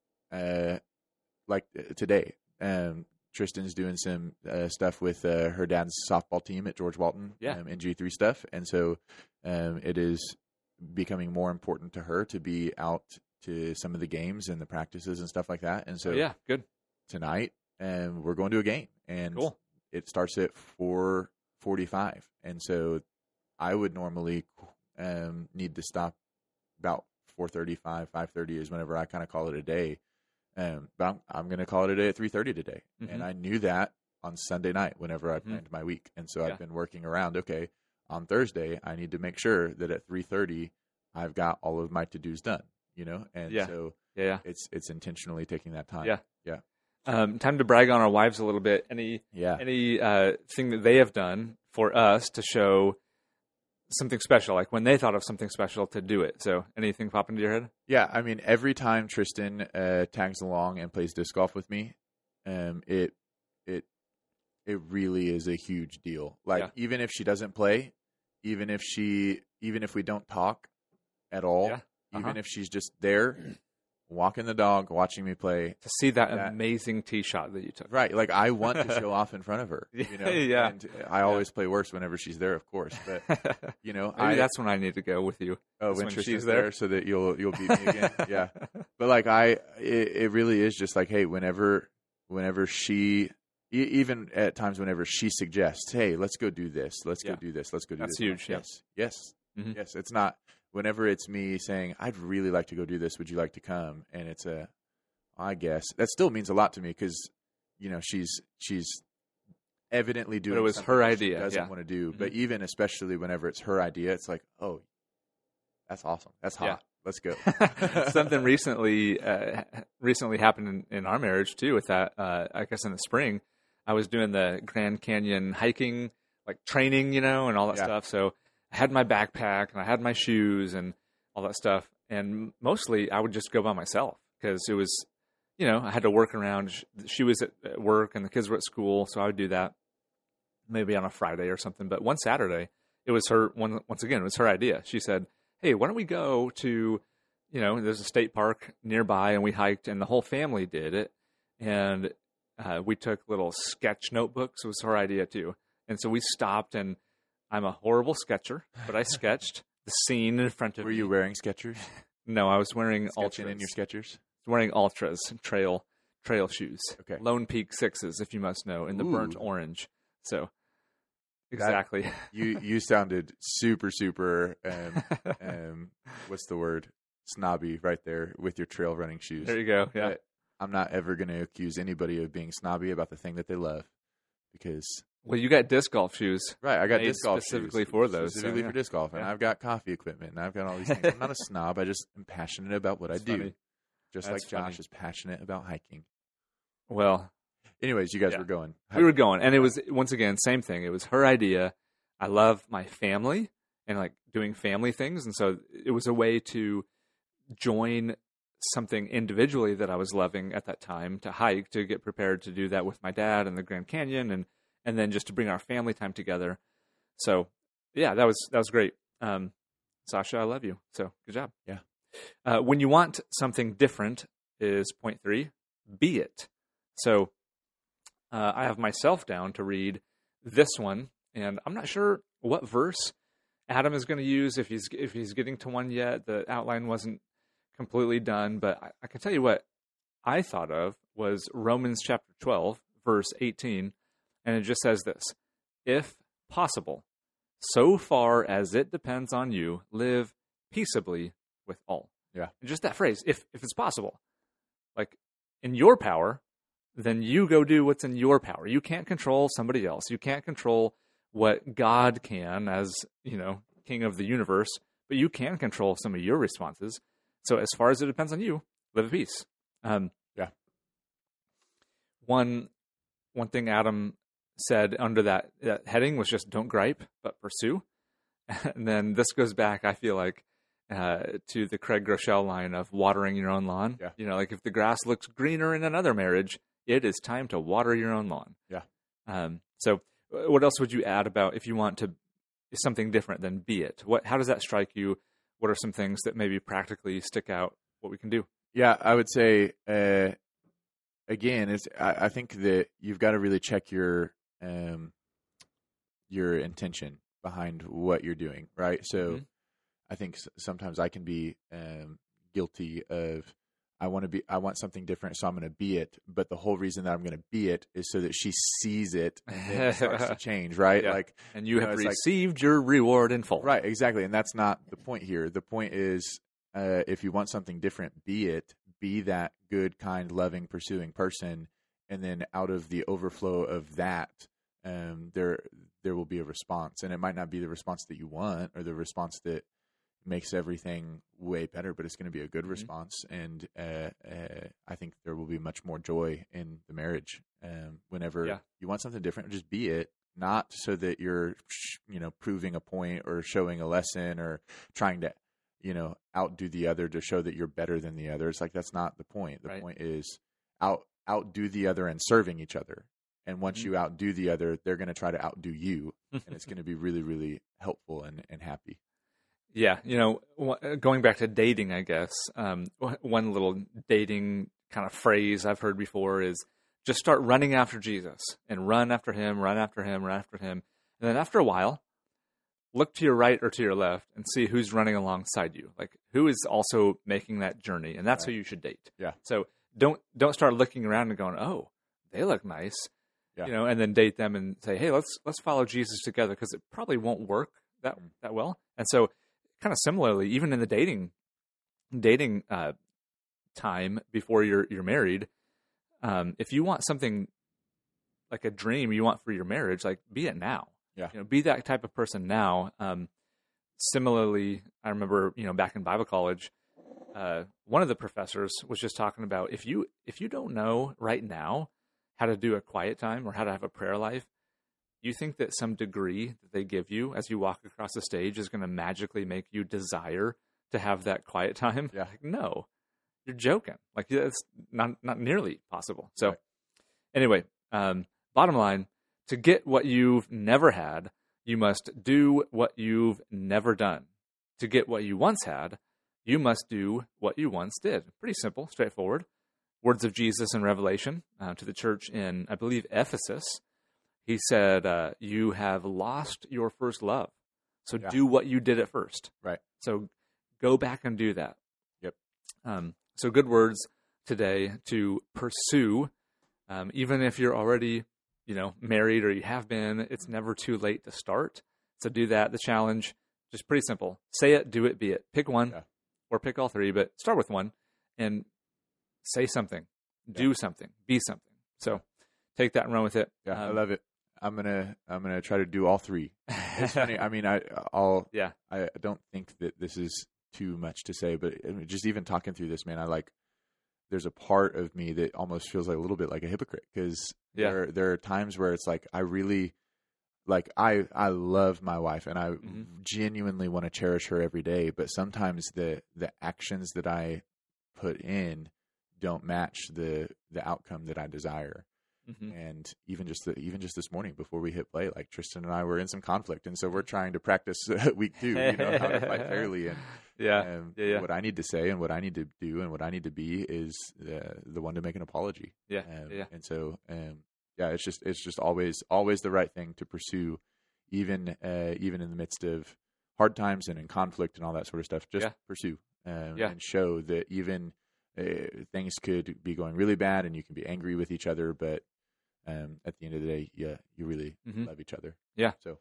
uh, like uh, today, um, Tristan's doing some uh, stuff with uh, her dad's softball team at George Walton, Yeah. um, in G three stuff, and so um, it is becoming more important to her to be out to some of the games and the practices and stuff like that, and so oh, yeah, good, tonight, um, we're going to a game, and cool. it starts at four forty-five, and so I would normally um, need to stop about four thirty-five, five thirty is whenever I kind of call it a day. Um, but I'm, I'm going to call it a day at three thirty today, Mhm. and I knew that on Sunday night whenever I Mhm. planned my week, and so Yeah. I've been working around. Okay, on Thursday I need to make sure that at three thirty I've got all of my to dos done. You know, and Yeah. so Yeah, yeah. it's it's intentionally taking that time. Yeah. yeah, Um, time to brag on our wives a little bit. Any yeah. any uh, thing that they have done for us to show something special, like when they thought of something special to do it. So, anything pop into your head? Yeah, I mean, every time Tristan uh, tags along and plays disc golf with me, um, it it it really is a huge deal. Like, Yeah. even if she doesn't play, even if she, even if we don't talk at all, Yeah. Uh-huh. even if she's just there, walking the dog, watching me play. To see that, That- amazing tee shot that you took. Right, like I want to show off in front of her. You know, Yeah. And I always play worse whenever she's there, of course. But you know, Maybe I that's when I need to go with you. Oh, Is when, when Tristan's she's there, there? so that you'll you'll beat me again. Yeah, but like I, it, it really is just like, hey, whenever, whenever she, e- even at times whenever she suggests, hey, let's go do this, let's Yeah. go do this, let's go do That's this. huge, yeah. Yes, yes, Mhm. yes. It's not. whenever it's me saying, I'd really like to go do this, would you like to come? And it's a, I guess, that still means a lot to me because, you know, she's she's evidently doing But it was something her that idea, she doesn't yeah. want to do. Mhm. But even especially whenever it's her idea, it's like, oh, that's awesome. That's hot. Yeah. Let's go. Something recently uh, recently happened in, in our marriage too. With that, uh, I guess in the spring, I was doing the Grand Canyon hiking, like training, you know, and all that Yeah. stuff. So I had my backpack and I had my shoes and all that stuff. And mostly, I would just go by myself because it was, you know, I had to work around. She was at, at work and the kids were at school, so I would do that maybe on a Friday or something. But one Saturday, it was her. One once again, it was her idea. She said, hey, why don't we go to, you know, there's a state park nearby, and we hiked, and the whole family did it. And uh, we took little sketch notebooks. It was her idea, too. And so we stopped, and I'm a horrible sketcher, but I sketched the scene in front of Were me. you wearing Skechers? No, I was wearing Sketching Ultras. in your Skechers? Wearing Ultras, trail trail shoes. Okay. Lone Peak Sixes, if you must know, in the burnt Ooh. orange. So, exactly. You you sounded super, super, um, um, what's the word? Snobby right there with your trail running shoes. There you go. Yeah. But I'm not ever going to accuse anybody of being snobby about the thing that they love because, Well, you got disc golf shoes. right, I got Made disc golf specifically shoes, for those, so, Specifically yeah. for disc golf. And Yeah. I've got coffee equipment and I've got all these things. I'm not a snob. I just am passionate about what That's I do. funny. Just That's like Josh funny. is passionate about hiking. Well, Anyways, you guys Yeah. were going. we were going, and it was, once again, same thing. It was her idea. I love my family and like doing family things. And so it was a way to join something individually that I was loving at that time to hike, to get prepared to do that with my dad in the Grand Canyon, and, and then just to bring our family time together. So yeah, that was, that was great. Um, Sasha, I love you. So good job. Yeah. Uh, when you want something different is point three, be it. So uh, I have myself down to read this one, and I'm not sure what verse Adam is going to use if he's if he's getting to one yet. The outline wasn't completely done, but I, I can tell you what I thought of was Romans chapter twelve, verse eighteen, and it just says this: if possible, so far as it depends on you, live peaceably with all. Yeah. And just that phrase, if if it's possible, like in your power, then you go do what's in your power. You can't control somebody else. You can't control what God can as, you know, king of the universe, but you can control some of your responses. So as far as it depends on you, live at peace. Um, Yeah. One one thing Adam said under that, that heading was just don't gripe, but pursue. And then this goes back, I feel like, uh, to the Craig Groeschel line of watering your own lawn. Yeah. You know, like if the grass looks greener in another marriage, it is time to water your own lawn. Yeah. Um, so what else would you add about if you want to something different than be it? What, how does that strike you? What are some things that maybe practically stick out what we can do? Yeah, I would say, uh, again, it's, I, I think that you've got to really check your um, your intention behind what you're doing, right? So Mhm. I think s- sometimes I can be um, guilty of, I want to be, I want something different, so I'm going to be it. But the whole reason that I'm going to be it is so that she sees it and then it starts to change, right? Yeah. Like, And you, You know, have it's like- received your reward in full. right, exactly. And that's not the point here. The point is, uh, if you want something different, be it. Be that good, kind, loving, pursuing person, and then out of the overflow of that, um, there there will be a response, and it might not be the response that you want or the response that makes everything way better, but it's going to be a good Mhm. response, and uh, uh, I think there will be much more joy in the marriage. Um, whenever Yeah. you want something different, just be it. Not so that you're, you know, proving a point or showing a lesson or trying to, you know, outdo the other to show that you're better than the other. It's like, that's not the point. The Right. point is out outdo the other and serving each other. And once Mhm. you outdo the other, they're going to try to outdo you, and it's going to be really, really helpful and, and happy. Yeah, you know, w- going back to dating, I guess, um, w- one little dating kind of phrase I've heard before is just start running after Jesus and run after him, run after him, run after him. And then after a while, look to your right or to your left and see who's running alongside you. Like who is also making that journey. And that's Right. who you should date. Yeah. So don't, don't start looking around and going, oh, they look nice, Yeah. you know, and then date them and say, hey, let's, let's follow Jesus together. Cause it probably won't work that, Mm. that well. And so kind of similarly, even in the dating dating uh, time before you're you're married, um, if you want something like a dream you want for your marriage, like be it now. Yeah. You know, be that type of person now. Um, similarly, I remember, you know, back in Bible college, uh, one of the professors was just talking about if you if you don't know right now how to do a quiet time or how to have a prayer life, you think that some degree that they give you as you walk across the stage is going to magically make you desire to have that quiet time? Yeah. Like, no, you're joking. Like, it's not not nearly possible. So, Right. anyway, um, bottom line, to get what you've never had, you must do what you've never done. To get what you once had, you must do what you once did. Pretty simple, straightforward. Words of Jesus in Revelation uh, to the church in, I believe, Ephesus. He said, uh, you have lost your first love. So Yeah. do what you did at first. Right. So go back and do that. Yep. Um, so good words today to pursue. Um, even if you're already, you know, married or you have been, it's never too late to start. So do that. The challenge, just pretty simple. Say it, do it, be it. Pick one Yeah. or pick all three, but start with one and say something, do Yeah. something, be something. So take that and run with it. Yeah, I Um, love it. I'm gonna I'm gonna try to do all three. It's funny. I mean, I I'll Yeah. I don't think that this is too much to say, but I mean, just even talking through this, man, I like. There's a part of me that almost feels like a little bit like a hypocrite because Yeah. there there are times where it's like I really like I I love my wife and I Mhm. genuinely want to cherish her every day, but sometimes the the actions that I put in don't match the the outcome that I desire. Mhm. And even just the, even just this morning before we hit play, like Tristan and I were in some conflict, and so we're trying to practice uh, week two, you know, how to fight fairly. And Yeah. um, Yeah, yeah. what I need to say and what I need to do and what I need to be is uh, the one to make an apology. Yeah. Um, Yeah. And so, um, yeah, it's just it's just always always the right thing to pursue, even uh, even in the midst of hard times and in conflict and all that sort of stuff. Just Yeah. pursue um, Yeah. and show that even uh, things could be going really bad and you can be angry with each other, but um, at the end of the day, yeah, you really Mhm. love each other. Yeah. So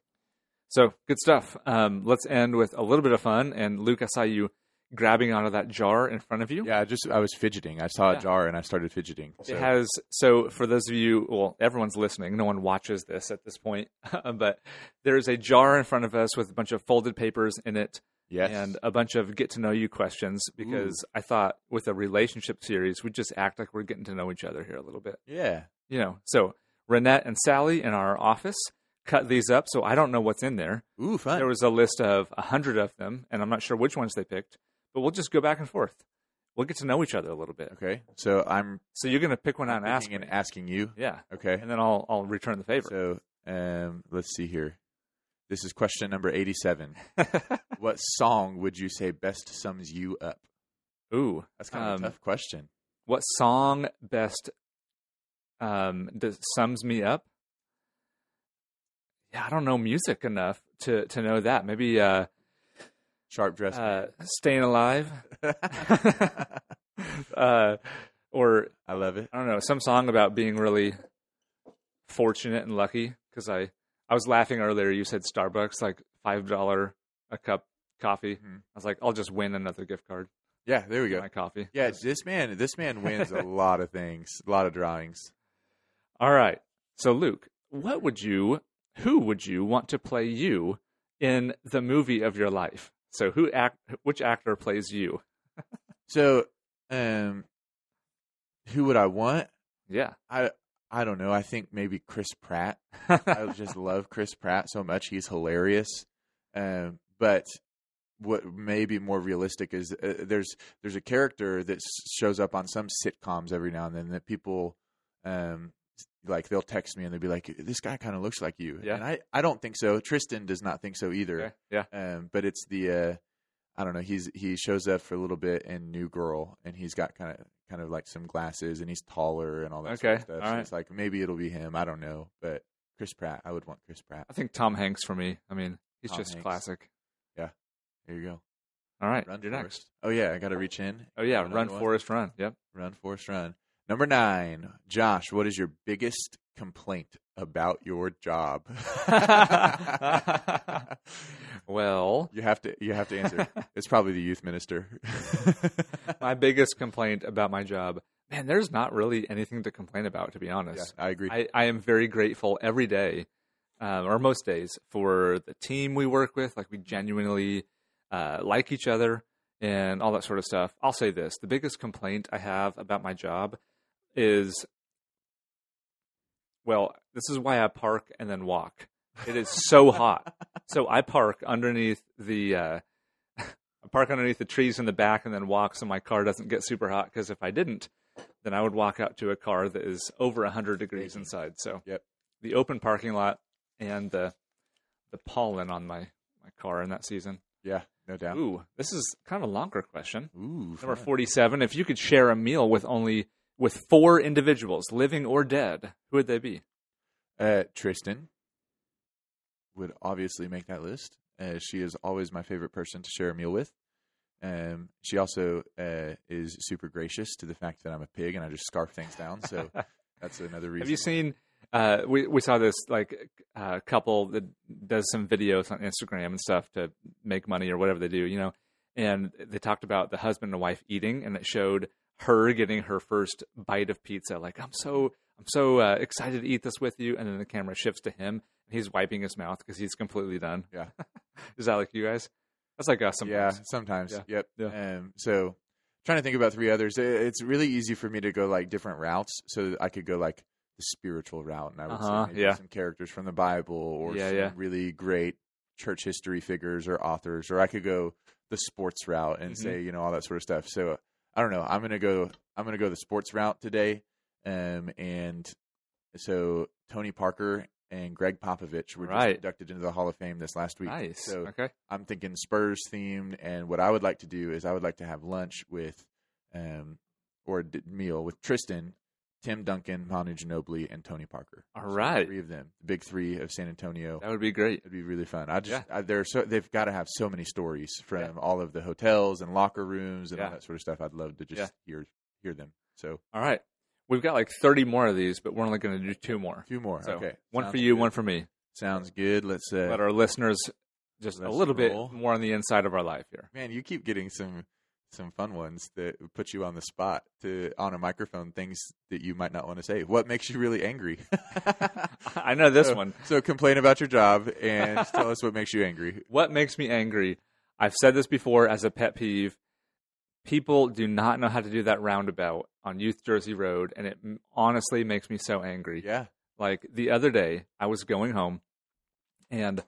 So good stuff. Um, let's end with a little bit of fun. And Luke, I saw you grabbing onto that jar in front of you. yeah, I just I was fidgeting. I saw Yeah. a jar and I started fidgeting. So. It has, so for those of you, well, everyone's listening. No one watches this at this point, but there's a jar in front of us with a bunch of folded papers in it Yes. and a bunch of get to know you questions because I thought with a relationship series, we just act like we're getting to know each other here a little bit. yeah. You know, so Renette and Sally in our office cut these up, so I don't know what's in there. Ooh, fun. There was a list of a hundred of them, and I'm not sure which ones they picked, but we'll just go back and forth. We'll get to know each other a little bit. Okay. So I'm So you're going to pick one out and ask picking me. and asking you. Yeah. Okay. And then I'll I'll return the favor. So um, let's see here. This is question number eighty-seven. What song would you say best sums you up? Ooh. That's kind of Um, a tough question. What song best um, does, sums me up? Yeah, I don't know music enough to, to know that. Maybe uh, Sharp dress. uh, Staying Alive. uh, or I love it. I don't know, some song about being really fortunate and lucky. Because I, I was laughing earlier. You said Starbucks, like five dollars a cup coffee. Mhm. I was like, I'll just win another gift card Yeah, there we for go. my coffee. Yeah, this man, this man wins a lot of things, a lot of drawings. All right. So, Luke, what would you, who would you want to play you in the movie of your life? So, who act, which actor plays you? So, um, who would I want? Yeah. I I don't know. I think maybe Chris Pratt. I just love Chris Pratt so much. He's hilarious. Um, but what may be more realistic is uh, there's there's a character that s- shows up on some sitcoms every now and then that people um like they'll text me and they'll be like, this guy kind of looks like you. Yeah. And I, I don't think so. Tristan does not think so either. Okay. Yeah. Um, but it's the uh, I don't know. He's he shows up for a little bit in New Girl, and he's got kind of kind of like some glasses, and he's taller and all that sort of Okay, stuff. all So right. it's like maybe it'll be him. I don't know, but Chris Pratt. I would want Chris Pratt. I think Tom Hanks for me. I mean, he's Tom just Hanks. classic. There you go. All right. Run You're Forrest. next. Oh yeah, I got to reach in. Oh, yeah. Another Run, one? Forrest, run. Yep. Run Forrest, run. Number nine, Josh. What is your biggest complaint about your job? Well, You have to you have to answer. It's probably the youth minister. My biggest complaint about my job, man, there's not really anything to complain about, to be honest. Yeah, I agree. I, I am very grateful every day, um, or most days, for the team we work with. Like, we genuinely uh, like each other and all that sort of stuff. I'll say this. The biggest complaint I have about my job is, well, this is why I park and then walk. It is so hot. So I park underneath the uh, I park underneath the trees in the back and then walk so my car doesn't get super hot, because if I didn't, then I would walk out to a car that is over one hundred degrees inside. So Yep. the open parking lot and the the pollen on my, my car in that season. Yeah, no doubt. Ooh, this is kind of a longer question. Ooh, Number fun. forty-seven, if you could share a meal with only with four individuals, living or dead, who would they be? Uh, Tristan would obviously make that list. Uh, she is always my favorite person to share a meal with. Um, she also uh, is super gracious to the fact that I'm a pig and I just scarf things down. So that's another reason. Have you seen? Uh, we we saw this like uh, couple that does some videos on Instagram and stuff to make money or whatever they do, you know. And they talked about the husband and wife eating, and it showed her getting her first bite of pizza. Like, I'm so I'm so uh, excited to eat this with you, and then the camera shifts to him, and he's wiping his mouth because he's completely done. Yeah. Is that like you guys? That's like us sometimes. Yeah, sometimes. Yeah. Yep. Yeah. Um, so trying to think about three others. It- It's really easy for me to go like different routes. So I could go like the spiritual route, and I would Uh-huh, say maybe yeah. some characters from the Bible, or Yeah, some yeah. really great church history figures or authors, or I could go the sports route and Mhm. say, you know, all that sort of stuff. So I don't know. I'm gonna go. I'm gonna go the sports route today. Um, and so Tony Parker and Greg Popovich were Right. just inducted into the Hall of Fame this last week. Nice. So Okay. I'm thinking Spurs themed, and what I would like to do is I would like to have lunch with, um, or a d- meal with Tristan, Tim Duncan, Manu Ginobili, and Tony Parker. All So right. three of them, the big three of San Antonio. That would be great. It'd be really fun. I just Yeah. I, they're so they've got to have so many stories from Yeah. all of the hotels and locker rooms and Yeah. all that sort of stuff. I'd love to just Yeah. hear hear them. So All right. We've got like thirty more of these, but we're only going to do two more. a few more. So Okay, one Sounds for you, good. one for me. Sounds good. Let's uh, Let our listeners just a Let's little roll. bit more on the inside of our life here. Man, you keep getting some some fun ones that put you on the spot to on a microphone, things that you might not want to say. What makes you really angry? I know this so, one. So complain about your job and tell us what makes you angry. What makes me angry? I've said this before as a pet peeve. People do not know how to do that roundabout on Youth Jersey Road, and it m- honestly makes me so angry. Yeah. Like the other day, I was going home, and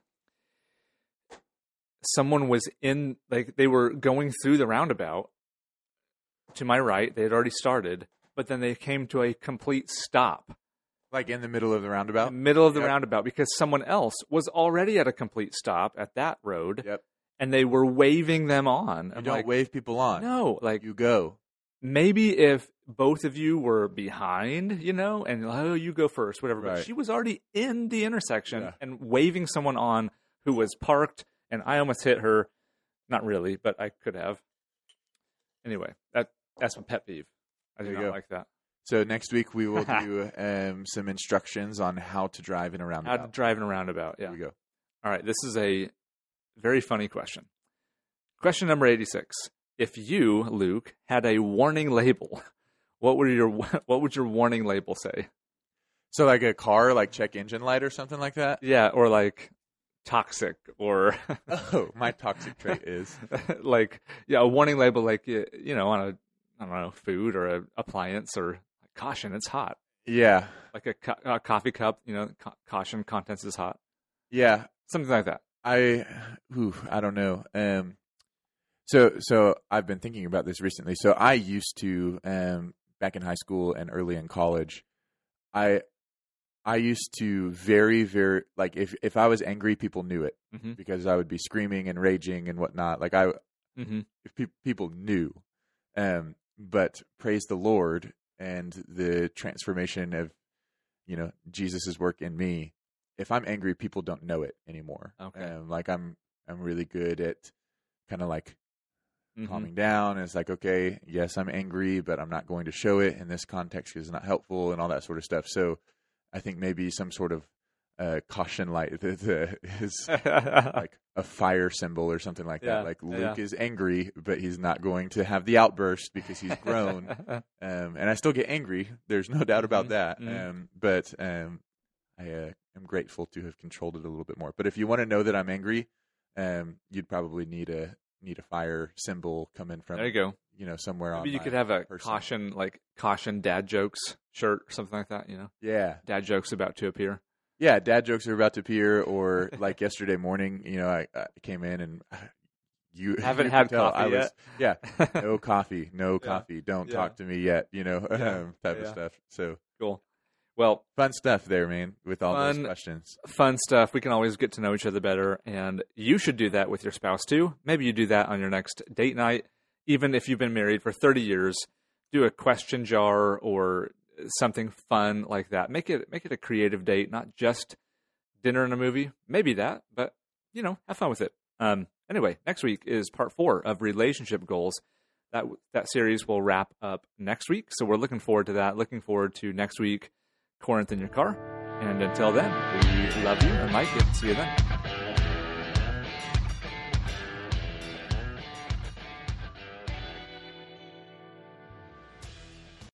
someone was in, like, they were going through the roundabout to my right. They had already started, but then they came to a complete stop Like in the middle of the in roundabout? the middle of the Yep. roundabout because someone else was already at a complete stop at that road, Yep. and they were waving them on. You I'm don't like, wave people on. no, like, You go. maybe if both of you were behind, you know, and oh, you go first, whatever. But Right. she was already in the intersection Yeah. and waving someone on who was parked, and I almost hit her. Not really, but I could have. Anyway, that that's my pet peeve. I do There you not go. like that. So next week we will do um, some instructions on how to drive in a How roundabout. to drive in a roundabout. Yeah. Here we go. All right. This is a very funny question. Question number eighty-six. If you, Luke, had a warning label, what would your what would your warning label say? So like a car, like check engine light or something like that? Yeah, or like toxic, or Oh, my toxic trait is. like, yeah, a warning label, like, you you know, on a, I don't know, food or a appliance, or like, caution, it's hot. Yeah. Like a, co- a coffee cup, you know, ca- caution, contents is hot. Yeah. Something like that. I, ooh, I don't know. Um, so, so I've been thinking about this recently. So I used to, um, back in high school and early in college, I, I used to very, very, like if, if I was angry, people knew it Mm-hmm. because I would be screaming and raging and whatnot. Like I, Mm-hmm. if pe- people knew, um, but praise the Lord and the transformation of, you know, Jesus's work in me. If I'm angry, people don't know it anymore. Okay. Um, like I'm, I'm really good at kind of like Mm-hmm. calming down. And it's like, okay, yes, I'm angry, but I'm not going to show it in this context because it's not helpful and all that sort of stuff. So I think maybe some sort of uh, caution light, the, the, his like a fire symbol or something like Yeah, that. Like Luke yeah. is angry, but he's not going to have the outburst because he's grown. um, and I still get angry. There's no doubt about that. mhm. Um, but um, I uh, am grateful to have controlled it a little bit more. But if you want to know that I'm angry, um, you'd probably need a need a fire symbol coming from There you go. you know somewhere on. Maybe you my could have a person. caution, like caution dad jokes shirt or something like that. You know, Yeah, dad jokes about to appear. yeah. Dad jokes are about to appear, or like yesterday morning. You know, I, I came in and you Haven't you had could tell coffee I was, yet. Yeah, no coffee, no Yeah. coffee. Don't Yeah. talk to me yet. You know, Yeah. um, type Yeah. of stuff. So Cool. Well, fun stuff there, man. With all Fun. those questions. fun stuff. We can always get to know each other better, and you should do that with your spouse too. Maybe you do that on your next date night. Even if you've been married for thirty years, do a question jar or something fun like that. Make it make it a creative date, not just dinner and a movie. Maybe that, but you know, have fun with it. Um, anyway, next week is part four of relationship goals. That that series will wrap up next week, so we're looking forward to that. Looking forward to next week, Corinth in your car. And until then, we love you and like it. See you then.